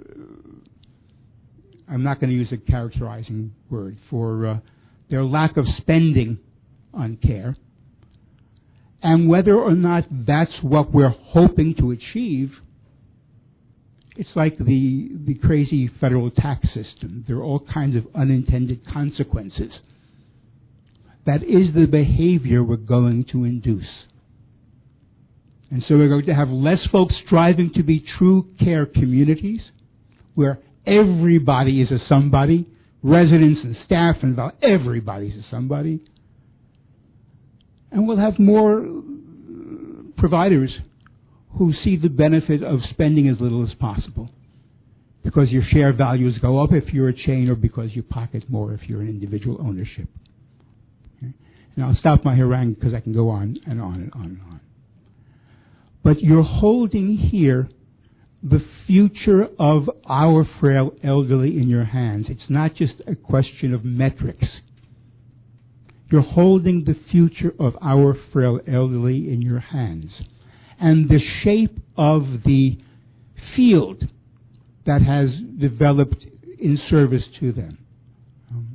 S7: I'm not going to use a characterizing word, for uh, their lack of spending on care. And whether or not that's what we're hoping to achieve, it's like the, the crazy federal tax system. There are all kinds of unintended consequences. That is the behavior we're going to induce. And so we're going to have less folks striving to be true care communities where everybody is a somebody, residents and staff and everybody's a somebody. And we'll have more providers who see the benefit of spending as little as possible because your share values go up if you're a chain or because you pocket more if you're an individual ownership. Okay? And I'll stop my harangue because I can go on and on and on and on. But you're holding here the future of our frail elderly in your hands. It's not just a question of metrics. You're holding the future of our frail elderly in your hands. And the shape of the field that has developed in service to them. Um,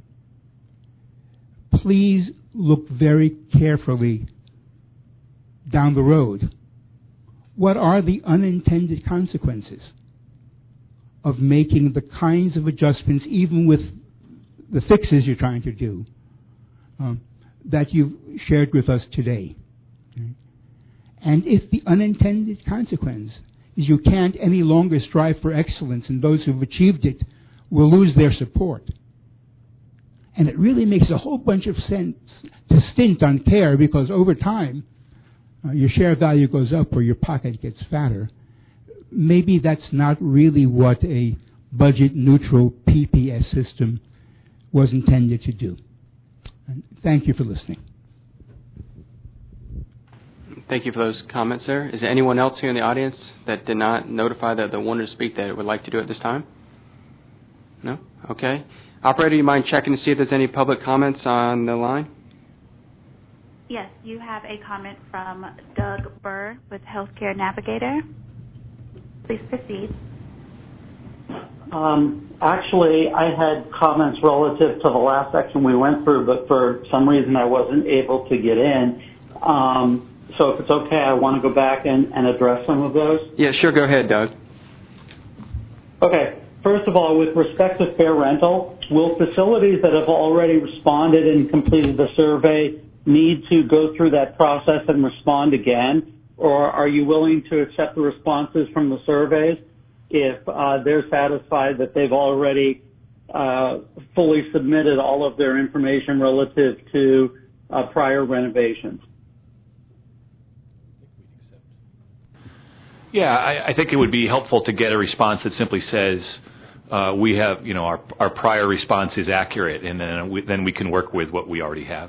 S7: please look very carefully down the road. What are the unintended consequences of making the kinds of adjustments, even with the fixes you're trying to do, um, that you've shared with us today? Okay? And if the unintended consequence is you can't any longer strive for excellence and those who've achieved it will lose their support, and it really makes a whole bunch of sense to stint on care because over time, Uh, your share value goes up or your pocket gets fatter, maybe that's not really what a budget-neutral P P S system was intended to do. And thank you for listening.
S2: Thank you for those comments, sir. Is there anyone else here in the audience that did not notify that they wanted to speak that would like to do it this time? No? Okay. Operator, do you mind checking to see if there's any public comments on the line?
S1: Yes, you have a comment from Doug Burr with Healthcare Navigator. Please proceed.
S8: Um, actually, I had comments relative to the last section we went through, but for some reason I wasn't able to get in. Um, so if it's okay, I want to go back and, and address some of those.
S2: Yeah, sure. Go ahead, Doug.
S8: Okay. first of all, with respect to fair rental, will facilities that have already responded and completed the survey need to go through that process and respond again? Or are you willing to accept the responses from the surveys if uh, they're satisfied that they've already uh, fully submitted all of their information relative to uh, prior renovations?
S3: Yeah, I, I think it would be helpful to get a response that simply says uh, we have, you know, our, our prior response is accurate, and then we, then we can work with what we already have.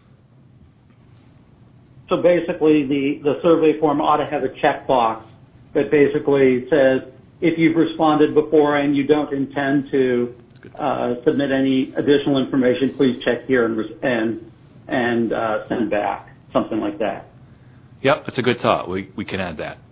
S8: So basically, the, the survey form ought to have a checkbox that basically says, if you've responded before and you don't intend to uh, submit any additional information, please check here and and, and uh, send back, something like that.
S3: Yep, that's a good thought. We, we can add that.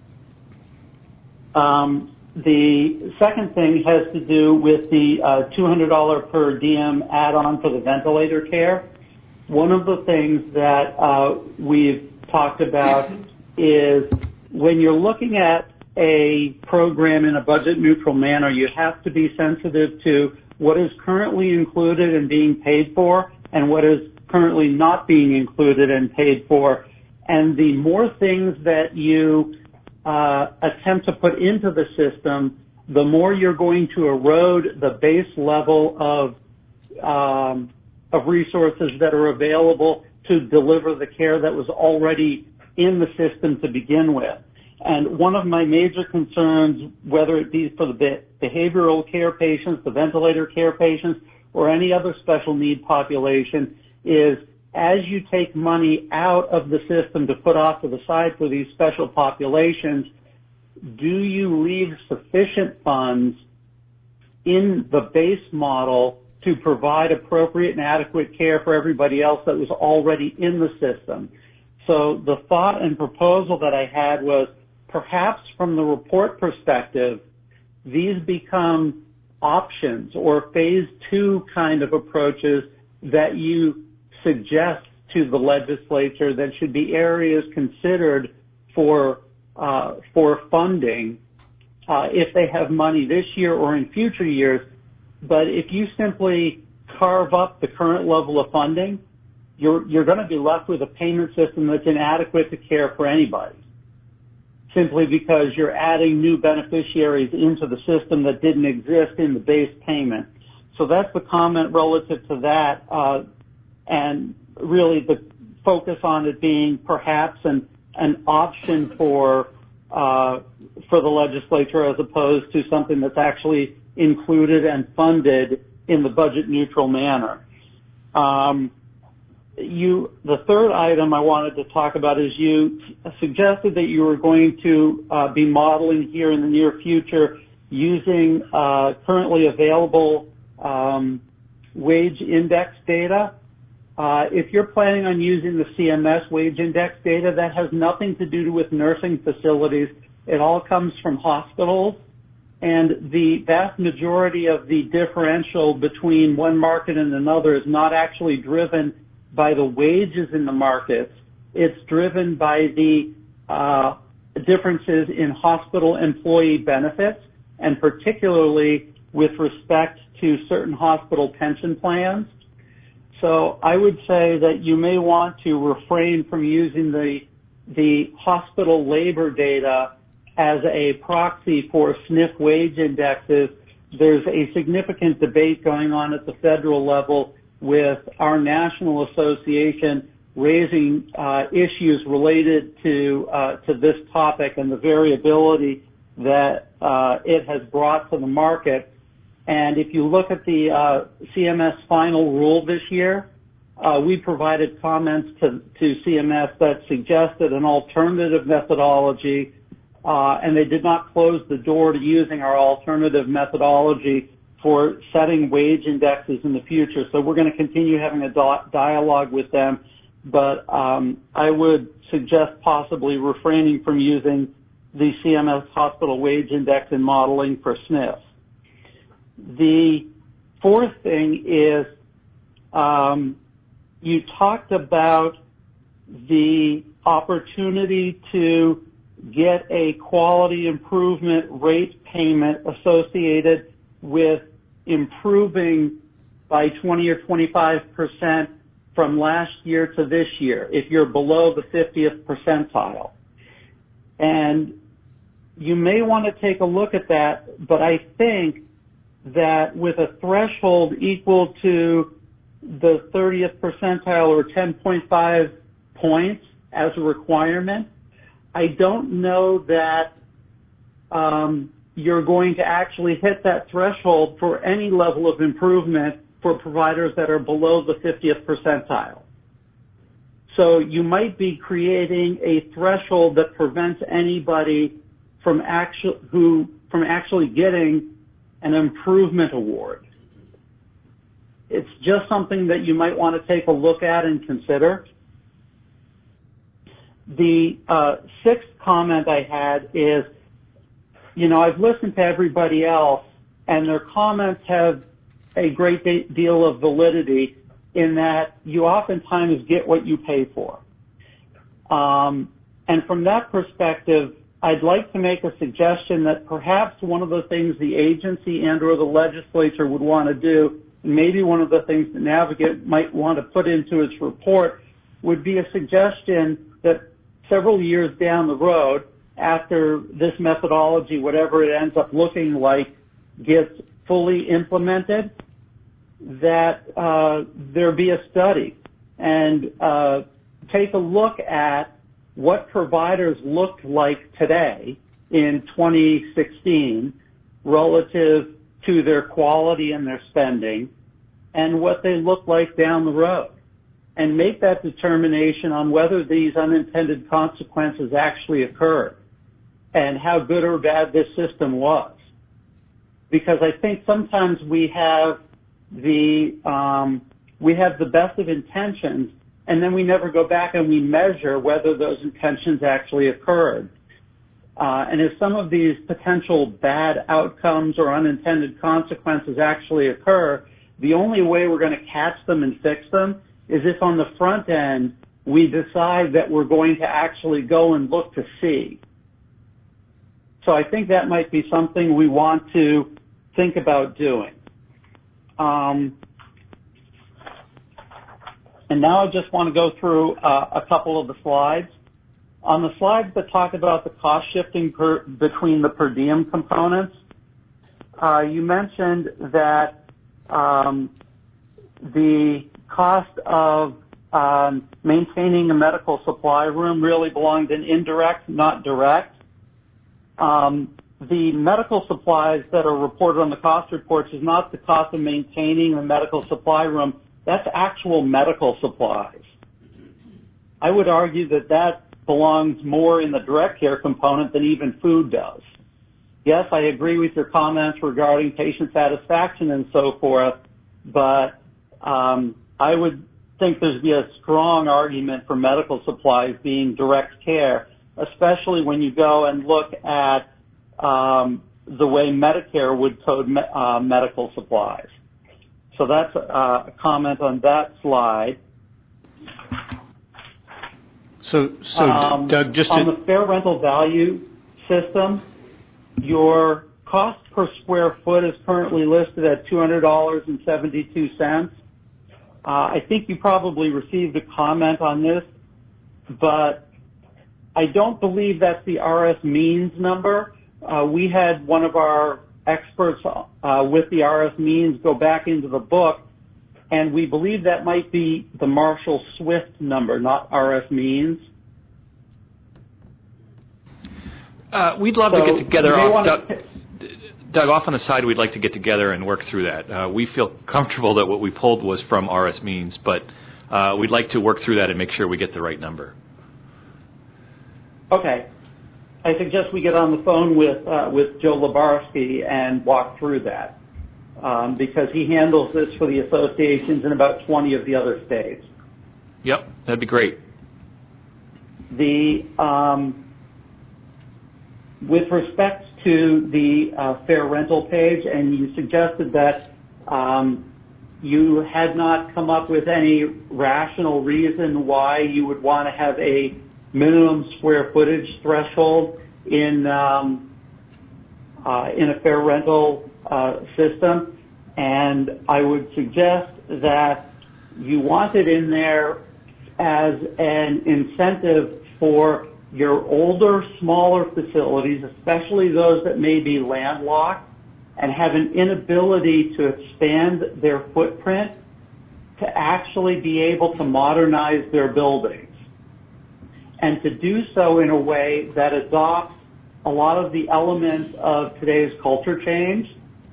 S8: Um, the second thing has to do with the uh, two hundred dollars per diem add-on for the ventilator care. One of the things that uh, we've talked about is when you're looking at a program in a budget-neutral manner, you have to be sensitive to what is currently included and being paid for and what is currently not being included and paid for. And the more things that you uh, attempt to put into the system, the more you're going to erode the base level of um, of resources that are available to deliver the care that was already in the system to begin with. And one of my major concerns, whether it be for the behavioral care patients, the ventilator care patients, or any other special need population, is as you take money out of the system to put off to the side for these special populations, do you leave sufficient funds in the base model to provide appropriate and adequate care for everybody else that was already in the system? So the thought and proposal that I had was perhaps from the report perspective, these become options or phase two kind of approaches that you suggest to the legislature that should be areas considered for uh, for funding uh, if they have money this year or in future years. But if you simply carve up the current level of funding, you're, you're going to be left with a payment system that's inadequate to care for anybody, simply because you're adding new beneficiaries into the system that didn't exist in the base payment. So that's the comment relative to that, uh, and really the focus on it being perhaps an, an option for uh, for the legislature as opposed to something that's actually included and funded in the budget neutral manner. Um, you, the third item I wanted to talk about is you suggested that you were going to uh, be modeling here in the near future using uh, currently available um, wage index data. Uh, if you're planning on using the C M S wage index data, that has nothing to do with nursing facilities. It all comes from hospitals. And the vast majority of the differential between one market and another is not actually driven by the wages in the markets. It's driven by the uh, differences in hospital employee benefits, and particularly with respect to certain hospital pension plans. So I would say that you may want to refrain from using the, the hospital labor data as a proxy for S N F wage indexes. There's a significant debate going on at the federal level with our national association raising uh, issues related to uh, to this topic and the variability that uh, it has brought to the market. And if you look at the uh, C M S final rule this year, uh, we provided comments to, to C M S that suggested an alternative methodology, uh, and they did not close the door to using our alternative methodology for setting wage indexes in the future. So we're going to continue having a di- dialogue with them, but um, I would suggest possibly refraining from using the C M S hospital wage index in modeling for S N Fs. The fourth thing is um, you talked about the opportunity to get a quality improvement rate payment associated with improving by twenty or twenty-five percent from last year to this year if you're below the fiftieth percentile. And you may want to take a look at that, but I think that with a threshold equal to the thirtieth percentile or ten point five points as a requirement, I don't know that um, you're going to actually hit that threshold for any level of improvement for providers that are below the fiftieth percentile. So you might be creating a threshold that prevents anybody from actually who from actually getting an improvement award. It's just something that you might want to take a look at and consider. The uh, sixth comment I had is, you know, I've listened to everybody else, and their comments have a great de- deal of validity in that you oftentimes get what you pay for. Um, and from that perspective, I'd like to make a suggestion that perhaps one of the things the agency and or the legislature would want to do, and maybe one of the things that Navigant might want to put into its report, would be a suggestion that several years down the road, after this methodology, whatever it ends up looking like, gets fully implemented, that uh, there be a study and uh, take a look at what providers looked like today in twenty sixteen relative to their quality and their spending and what they look like down the road, and make that determination on whether these unintended consequences actually occurred and how good or bad this system was. Because I think sometimes we have the um, we have the best of intentions, and then we never go back and we measure whether those intentions actually occurred. Uh, and if some of these potential bad outcomes or unintended consequences actually occur, the only way we're going to catch them and fix them is if on the front end we decide that we're going to actually go and look to see. So I think that might be something we want to think about doing. Um, and now I just want to go through uh, a couple of the slides. On the slides that talk about the cost shifting per, between the per diem components, uh, you mentioned that um, the cost of um, maintaining a medical supply room really belonged in indirect, not direct. Um, the medical supplies that are reported on the cost reports is not the cost of maintaining a medical supply room. That's actual medical supplies. I would argue that that belongs more in the direct care component than even food does. Yes, I agree with your comments regarding patient satisfaction and so forth, but um, I would think there's be a strong argument for medical supplies being direct care, especially when you go and look at um, the way Medicare would code me- uh, medical supplies. So that's uh, a comment on that slide.
S3: So, so
S8: um,
S3: Doug, just
S8: on
S3: to...
S8: the fair rental value system, your cost per square foot is currently listed at two hundred dollars and seventy-two cents. Uh, I think you probably received a comment on this, but I don't believe that's the R S means number. Uh, we had one of our experts uh, with the R S means go back into the book, and we believe that might be the Marshall Swift number, not R S means.
S3: Uh, we'd love
S8: so
S3: to get together. Off, Doug,
S8: to...
S3: Doug, off on the side, we'd like to get together and work through that. Uh, we feel comfortable that what we pulled was from R S means, but uh, we'd like to work through that and make sure we get the right number.
S8: Okay. I suggest we get on the phone with uh, with Joe Labarsky and walk through that, um, because he handles this for the associations in about twenty of the other states.
S3: Yep, that'd be great.
S8: The um, with respect to the uh, fair rental page, and you suggested that um, you had not come up with any rational reason why you would want to have a minimum square footage threshold in um, uh, in a fair rental uh, system, and I would suggest that you want it in there as an incentive for your older, smaller facilities, especially those that may be landlocked and have an inability to expand their footprint, to actually be able to modernize their buildings, and to do so in a way that adopts a lot of the elements of today's culture change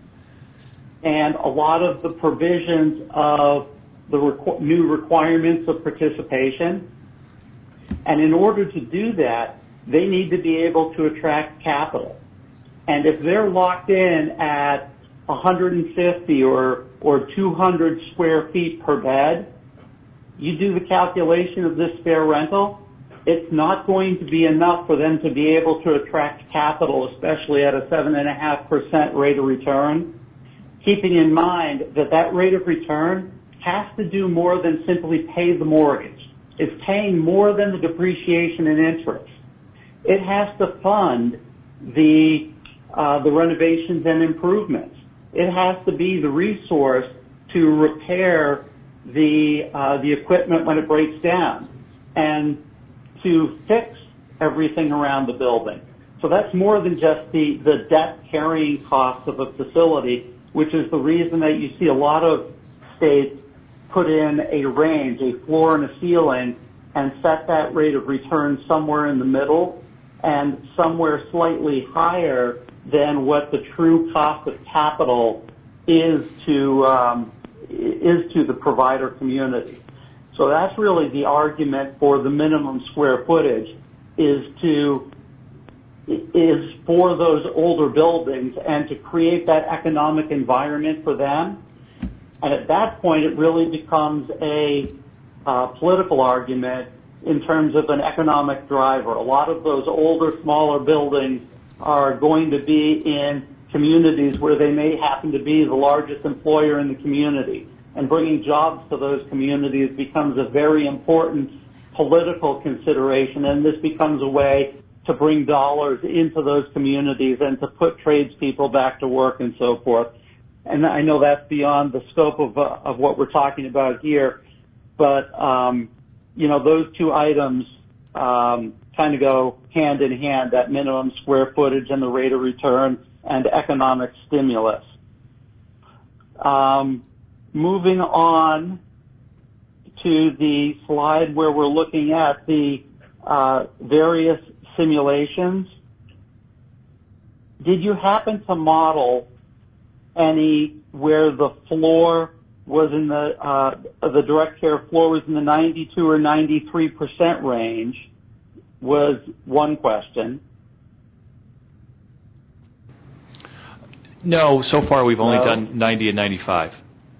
S8: and a lot of the provisions of the requ- new requirements of participation. And in order to do that, they need to be able to attract capital. And if they're locked in at one hundred fifty or, or two hundred square feet per bed, you do the calculation of this fair rental, it's not going to be enough for them to be able to attract capital, especially at a seven point five percent rate of return, keeping in mind that that rate of return has to do more than simply pay the mortgage. It's paying more than the depreciation and interest. It has to fund the uh, the renovations and improvements. It has to be the resource to repair the uh, the equipment when it breaks down and to fix everything around the building. So that's more than just the, the debt carrying costs of a facility, which is the reason that you see a lot of states put in a range, a floor and a ceiling, and set that rate of return somewhere in the middle and somewhere slightly higher than what the true cost of capital is to um, is to the provider community. So that's really the argument for the minimum square footage, is to is for those older buildings and to create that economic environment for them. And at that point, it really becomes a uh, political argument in terms of an economic driver. A lot of those older, smaller buildings are going to be in communities where they may happen to be the largest employer in the community. And bringing jobs to those communities becomes a very important political consideration, and this becomes a way to bring dollars into those communities and to put tradespeople back to work and so forth. And I know that's beyond the scope of uh, of what we're talking about here, but um, you know, those two items um, kind of go hand in hand: that minimum square footage and the rate of return and economic stimulus. Um, moving on to the slide where we're looking at the uh, various simulations. Did you happen to model any where the floor was in the uh, the direct care floor was in the ninety-two or ninety-three percent range? Was one question.
S3: No, so far we've only
S8: no.
S3: done ninety and ninety-five.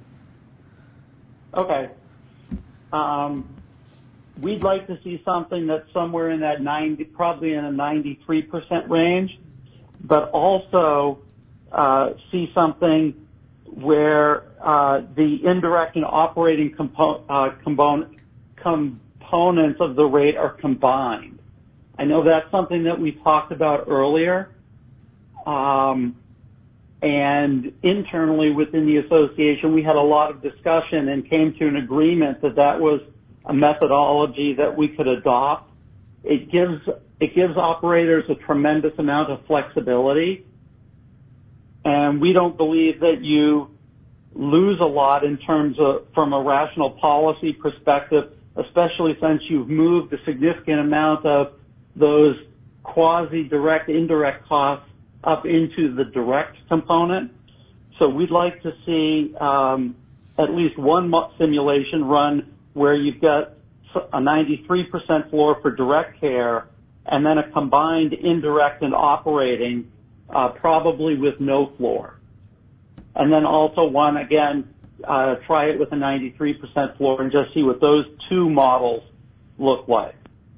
S8: Okay. Um, we'd like to see something that's somewhere in that ninety, probably in a ninety-three percent range, but also uh, see something where uh, the indirect and operating compo- uh, component, components of the rate are combined. I know that's something that we talked about earlier, um, and internally within the association we had a lot of discussion and came to an agreement that that was a methodology that we could adopt. It gives it gives operators a tremendous amount of flexibility, and we don't believe that you lose a lot in terms of from a rational policy perspective, especially since you've moved a significant amount of those quasi-direct, indirect costs up into the direct component. So we'd like to see um, at least one simulation run where you've got a ninety-three percent floor for direct care and then a combined indirect and operating, uh, probably with no floor. And then also one, again, uh, try it with a ninety-three percent floor and just see what those two models look like.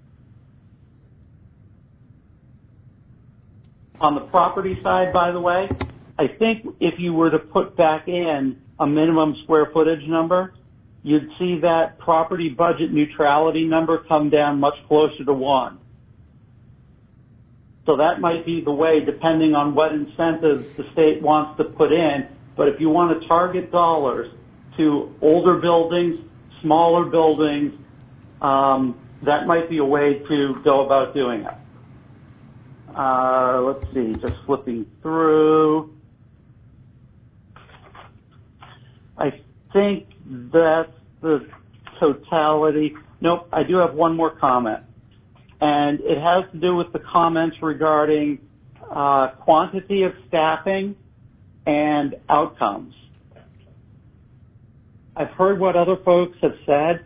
S8: On the property side, by the way, I think if you were to put back in a minimum square footage number, you'd see that property budget neutrality number come down much closer to one. So that might be the way, depending on what incentives the state wants to put in. But if you want to target dollars to older buildings, smaller buildings, um, that might be a way to go about doing it. Uh, let's see, just flipping through. I think that's the totality. Nope, I do have one more comment. And it has to do with the comments regarding uh, quantity of staffing and outcomes. I've heard what other folks have said.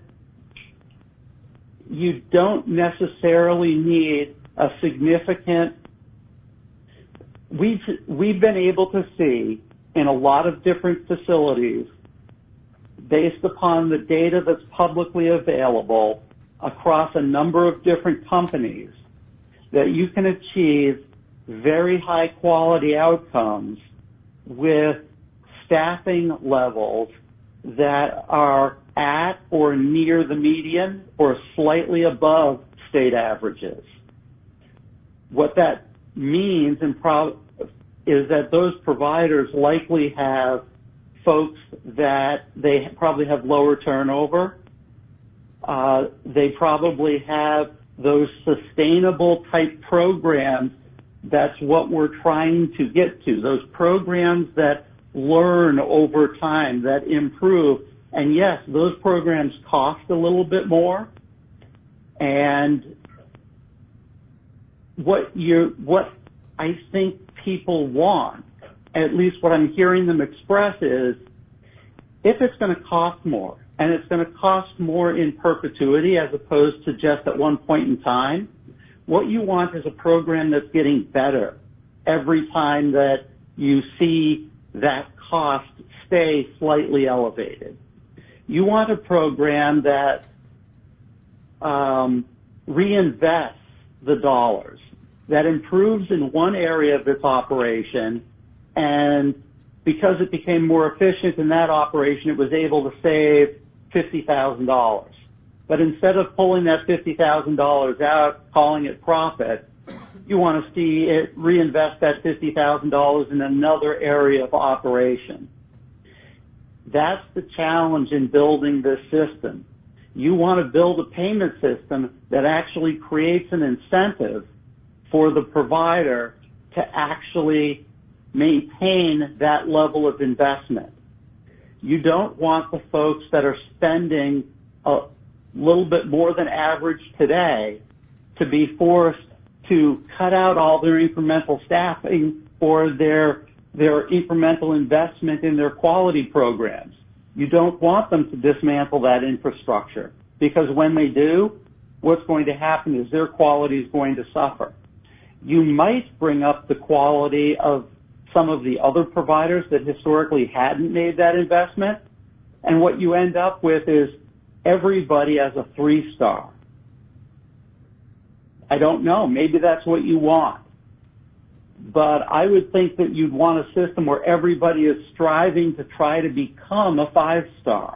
S8: You don't necessarily need a significant, we've, we've been able to see in a lot of different facilities, based upon the data that's publicly available across a number of different companies, that you can achieve very high quality outcomes with staffing levels that are at or near the median or slightly above state averages. What that means in pro- is that those providers likely have folks that they probably have lower turnover. Uh, they probably have those sustainable type programs. That's what we're trying to get to. Those programs that learn over time, that improve. And yes, those programs cost a little bit more. And what you, what I think people want, at least what I'm hearing them express, is if it's going to cost more, and it's going to cost more in perpetuity as opposed to just at one point in time, what you want is a program that's getting better every time that you see that cost stay slightly elevated. You want a program that um, reinvests the dollars, that improves in one area of its operation, and because it became more efficient in that operation, it was able to save fifty thousand dollars. But instead of pulling that fifty thousand dollars out, calling it profit, you want to see it reinvest that fifty thousand dollars in another area of operation. That's the challenge in building this system. You want to build a payment system that actually creates an incentive for the provider to actually maintain that level of investment. You don't want the folks that are spending a little bit more than average today to be forced to cut out all their incremental staffing or their their incremental investment in their quality programs. You don't want them to dismantle that infrastructure, because when they do, what's going to happen is their quality is going to suffer. You might bring up the quality of some of the other providers that historically hadn't made that investment, and what you end up with is everybody as a three-star. I don't know. Maybe that's what you want. But I would think that you'd want a system where everybody is striving to try to become a five-star.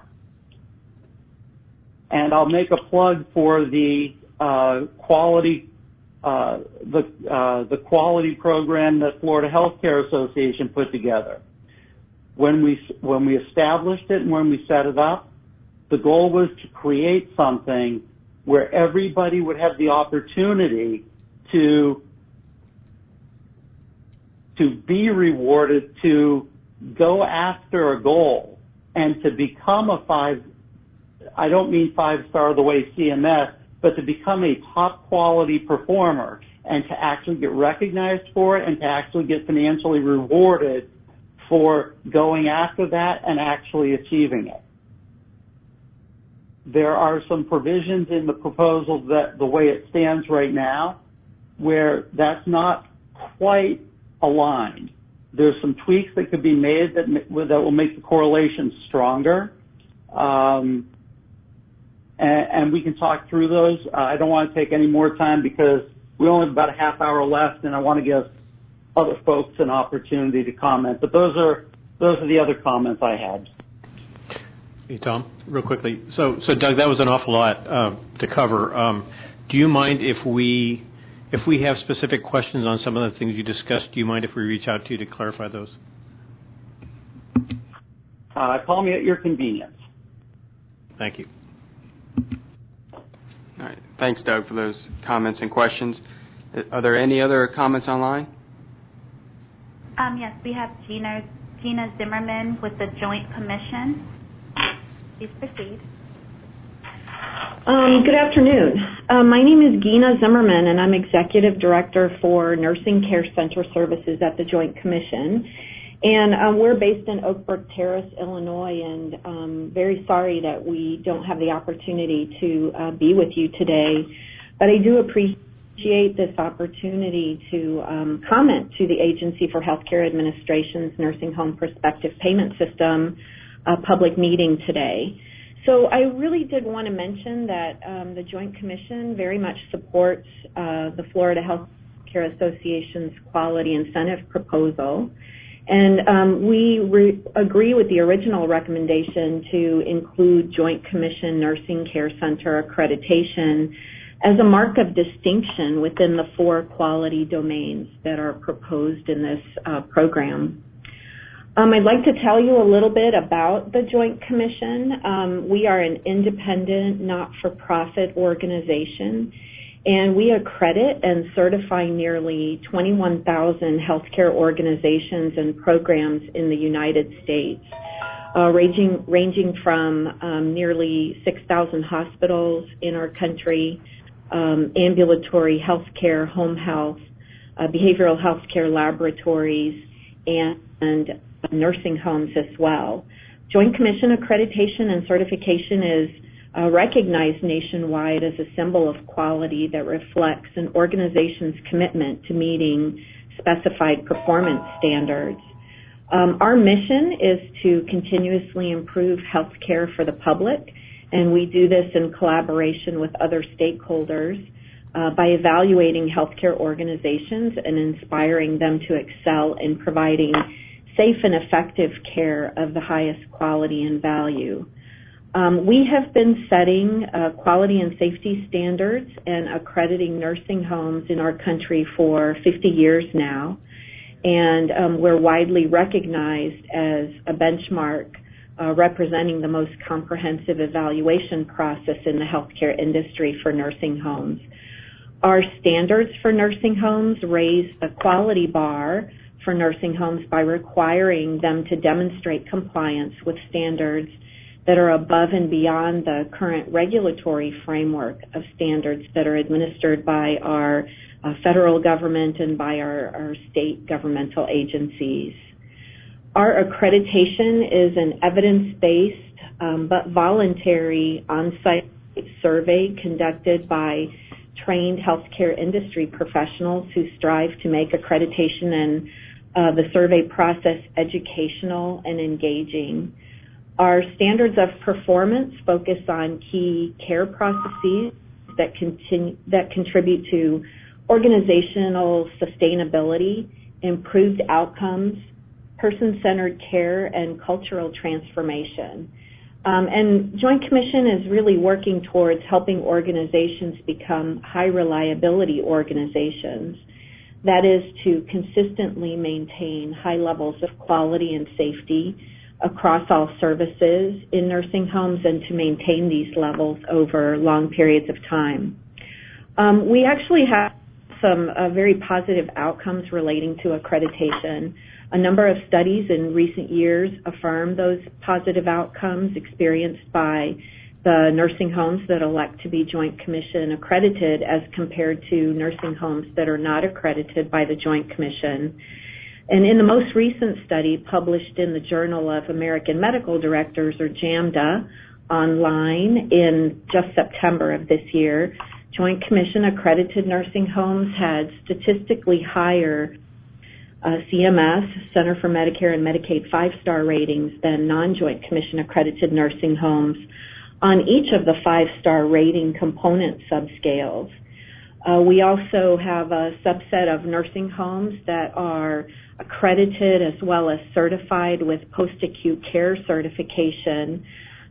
S8: And I'll make a plug for the uh, quality uh, the uh, the quality program that Florida Healthcare Association put together. When we when we established it and when we set it up, the goal was to create something where everybody would have the opportunity to to be rewarded, to go after a goal, and to become a five, I don't mean five-star the way C M S, but to become a top-quality performer and to actually get recognized for it and to actually get financially rewarded for going after that and actually achieving it. There are some provisions in the proposal that the way it stands right now where that's not quite aligned. There's some tweaks that could be made that that will make the correlation stronger, um, and, and we can talk through those. Uh, I don't want to take any more time because we only have about a half hour left, and I want to give other folks an opportunity to comment. But those are those are the other comments I had.
S5: Hey, Tom, real quickly. So, so Doug, that was an awful lot uh, to cover. Um, do you mind if we if we have specific questions on some of the things you discussed, do you mind if we reach out to you to clarify those?
S8: Uh, call me at your convenience.
S5: Thank you.
S2: All right. Thanks, Doug, for those comments and questions. Are there any other comments online?
S1: Um, yes, we have Gina, Gina Zimmerman with the Joint Commission. Please proceed.
S13: Um, good afternoon. Uh, my name is Gina Zimmerman, and I'm Executive Director for Nursing Care Center Services at the Joint Commission. And um, we're based in Oak Brook Terrace, Illinois, and um, very sorry that we don't have the opportunity to uh, be with you today. But I do appreciate this opportunity to um, comment to the Agency for Healthcare Administration's Nursing Home Prospective Payment System uh, public meeting today. So I really did want to mention that um, the Joint Commission very much supports uh, the Florida Healthcare Association's quality incentive proposal. And um, we re- agree with the original recommendation to include Joint Commission Nursing Care Center accreditation as a mark of distinction within the four quality domains that are proposed in this uh, program. Um, I'd like to tell you a little bit about the Joint Commission. Um, we are an independent, not-for-profit organization, and we accredit and certify nearly twenty-one thousand healthcare organizations and programs in the United States, uh, ranging, ranging from um, nearly six thousand hospitals in our country, um, ambulatory healthcare, home health, uh, behavioral healthcare laboratories, and, and nursing homes as well. Joint Commission accreditation and certification is uh, recognized nationwide as a symbol of quality that reflects an organization's commitment to meeting specified performance standards. Um, our mission is to continuously improve health care for the public, and we do this in collaboration with other stakeholders uh, by evaluating healthcare organizations and inspiring them to excel in providing safe and effective care of the highest quality and value. Um, we have been setting uh, quality and safety standards and accrediting nursing homes in our country for fifty years now, and um, we're widely recognized as a benchmark uh, representing the most comprehensive evaluation process in the healthcare industry for nursing homes. Our standards for nursing homes raise the quality bar for nursing homes by requiring them to demonstrate compliance with standards that are above and beyond the current regulatory framework of standards that are administered by our uh, federal government and by our, our state governmental agencies. Our accreditation is an evidence-based um, but voluntary on-site survey conducted by trained healthcare industry professionals who strive to make accreditation and Uh, the survey process educational and engaging. Our standards of performance focus on key care processes that continue, that contribute to organizational sustainability, improved outcomes, person-centered care, and cultural transformation. Um, and Joint Commission is really working towards helping organizations become high reliability organizations. That is to consistently maintain high levels of quality and safety across all services in nursing homes and to maintain these levels over long periods of time. Um, we actually have some uh, very positive outcomes relating to accreditation. A number of studies in recent years affirm those positive outcomes experienced by the nursing homes that elect to be Joint Commission accredited as compared to nursing homes that are not accredited by the Joint Commission. And in the most recent study published in the Journal of American Medical Directors, or JAMDA, online in just September of this year, Joint Commission accredited nursing homes had statistically higher uh, C M S, Center for Medicare and Medicaid five-star ratings than non-Joint Commission accredited nursing homes on each of the five-star rating component subscales. Uh, we also have a subset of nursing homes that are accredited as well as certified with post-acute care certification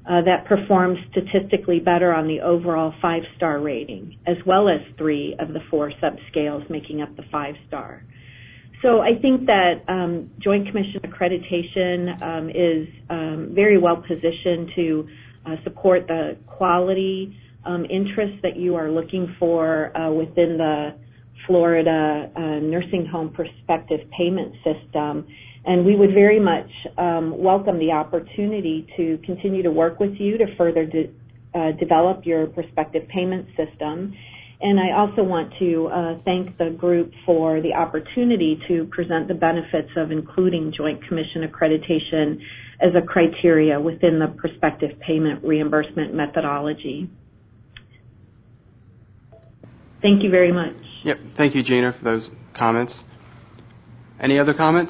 S13: uh, that performs statistically better on the overall five-star rating, as well as three of the four subscales making up the five-star. So I think that um, Joint Commission accreditation um, is um, very well positioned to uh, support the quality um, interests that you are looking for uh, within the Florida uh, nursing home prospective payment system. And we would very much um, welcome the opportunity to continue to work with you to further de- uh, develop your prospective payment system. And I also want to uh, thank the group for the opportunity to present the benefits of including Joint Commission accreditation as a criteria within the prospective payment reimbursement methodology. Thank you very much.
S2: Yep. Thank you, Gina, for those comments. Any other comments?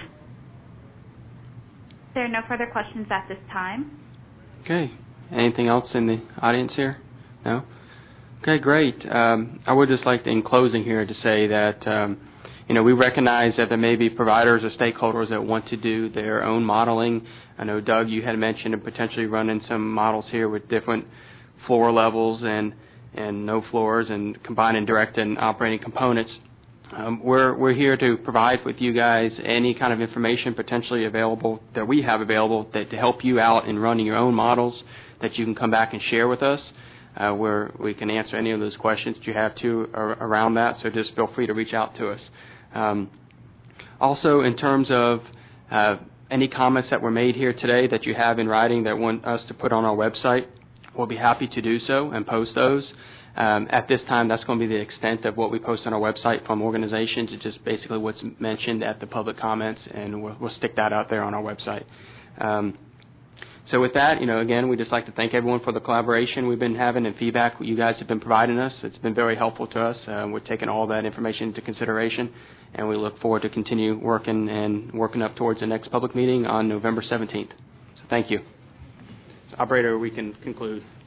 S1: There are no further questions at this time.
S2: Okay. Anything else in the audience here? No? Okay, great. Um, I would just like to, in closing here, to say that, um, you know, we recognize that there may be providers or stakeholders that want to do their own modeling. I know, Doug, you had mentioned potentially running some models here with different floor levels and, and no floors and combining direct and operating components. Um, we're, we're here to provide with you guys any kind of information potentially available that we have available that to help you out in running your own models that you can come back and share with us. Uh, where we can answer any of those questions that you have to ar- around that, so just feel free to reach out to us. Um, also, in terms of uh, any comments that were made here today that you have in writing that want us to put on our website, we'll be happy to do so and post those. Um, at this time, that's going to be the extent of what we post on our website from organizations. It's just basically what's mentioned at the public comments, and we'll, we'll stick that out there on our website. Um, So with that, you know, again, we'd just like to thank everyone for the collaboration we've been having and feedback you guys have been providing us. It's been very helpful to us. Uh, we're taking all that information into consideration, and we look forward to continue working and working up towards the next public meeting on November seventeenth. So thank you. So, operator, we can conclude.